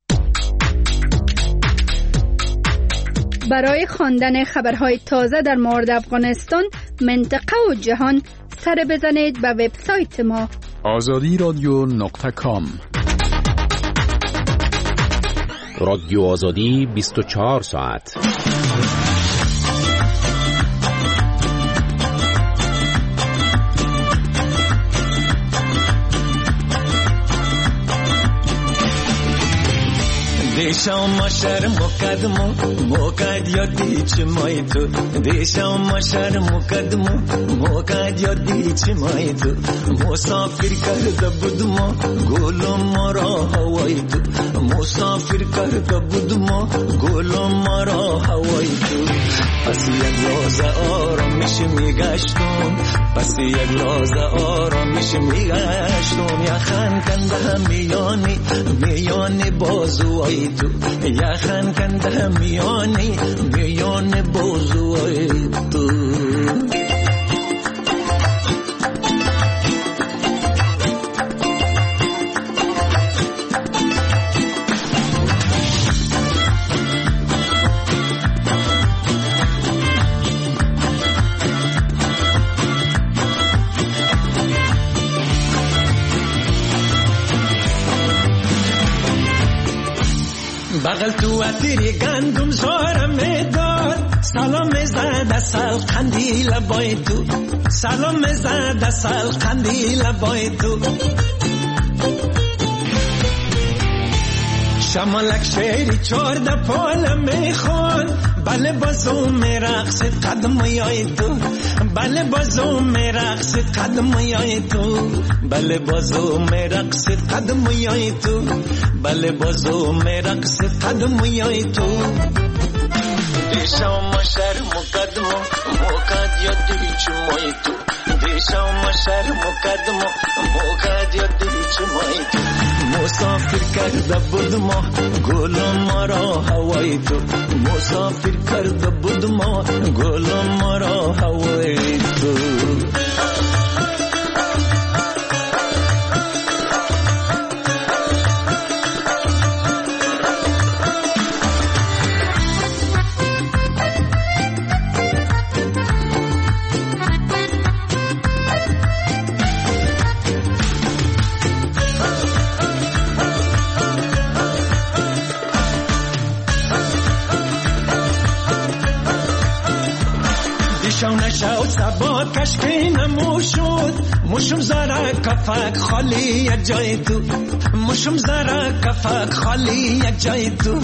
برای خواندن خبرهای تازه در مورد افغانستان، منطقه و جهان سر بزنید به وبسایت ما azadiradio.com. رادیو آزادی 24 ساعت. دیشم ما شهر مقد یادی چی مای تو، دیشم ما شهر مقد یادی چی مای تو، مسافر کرده بودم گلم مرا هوای تو، مسافر کرده بودم گلم مرا هوای تو. پس یک لحظه آرامش میگشتم، پس یک لحظه آرامش میگشتم، یخن کنده میانی بازوهای تو، یخن کنده میانی بازوهای تو. بغل تو عطری گندم زارم داد سلام زد سال قندیل بای تو سلام زد سال قندیل بای تو شمالک شیری چورده پال میخوان بله بازو میرقصد قدم یای تو بله بازو میرقصد قدم یای تو بله بازو میرقصد قدم یای تو بله بازو میرقصد قدم یای تو دیشم مشر مقدم موقع یادی چمای تو دیشم مشر مقدم موقع یادی چمای تو مسافر کرده بود ما گل ما را هوای تو مسافر کرده بود ما گل ما را هوای تو نشود سبا کشکی نموشود مشم زارا کفاک خالی یک جای تو مشم زارا کفاک خالی یک جای تو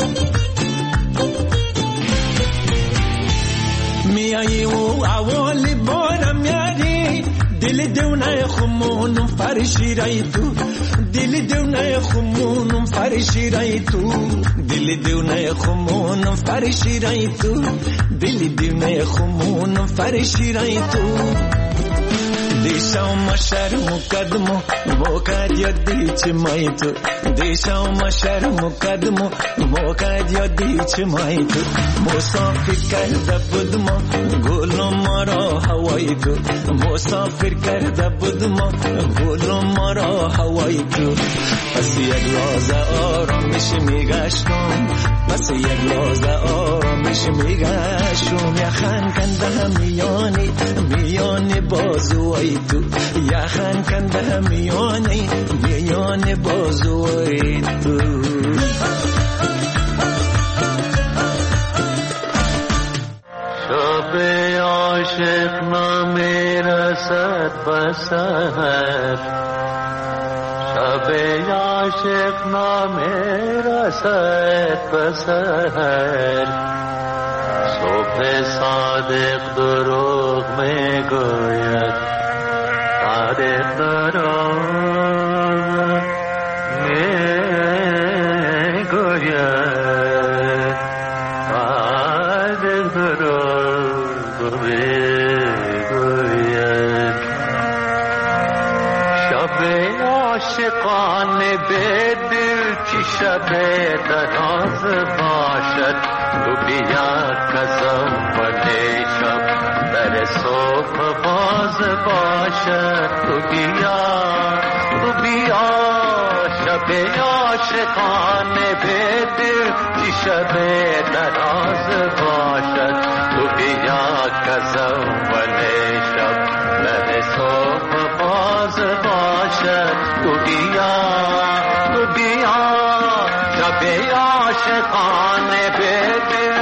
میایی و اولی بارم یاری دل دونه خمونم فرشی رای تو دل دونه خمونم فرشی رای تو دل دونه خمونم فرشی رای تو دل دونه خمونم فرشی رای تو دیشم مشر مقدم موقع یادی چمای تو دیشم مشر مقدم موقع یادی چمای تو مسافر کرده بود ما گل ما را هوای تو مسافر کرده بود ما گل ما را هوای تو پس یک لحظه آرامش میگشتم پس یک لحظه آرامش میگشتم یخن کنده میانی بازوی تو یخن کنده میانی بازوی تو شب عاشق نمیرسد بسحر شب عاشق نمیرسد بسحر صبح صادق دروغ میگوید صادق دروغ میگوید صادق دروغ میگوید شب عاشقانه به دل چی شب دراز باشد تو بیا کزم ولی شب در صبح باز باشد تو بیا شب عاشقانه به دل چی شب دراز باشد تو بیا کزم ولی شب در صبح باز باشد تو بیا شب عاشقانه به دل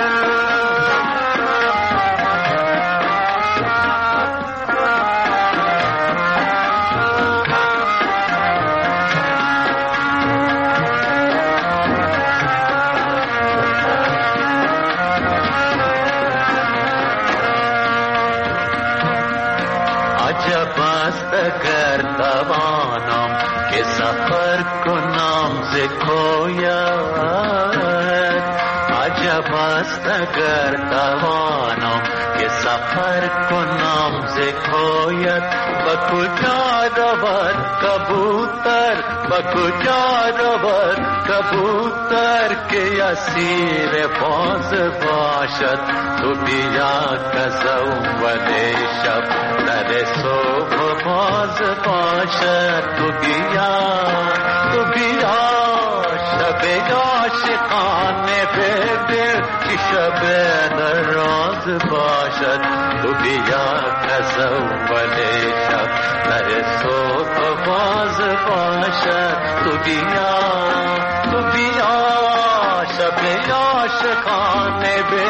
عجب است اگر توانم که سفر کنم ز کویت عجب پست اگر توانم که سفر کنم ز کویت و کجا رود کبوتر و کجا رود کبوتر که اسیر باز باشد تو بیا کزول شب در صبح باز باشد تو بیا شب عاشقانه به دل که شب نراز باشد تو بیا کزول شب در صبح باز باشد تو بیا شب عاشقانه به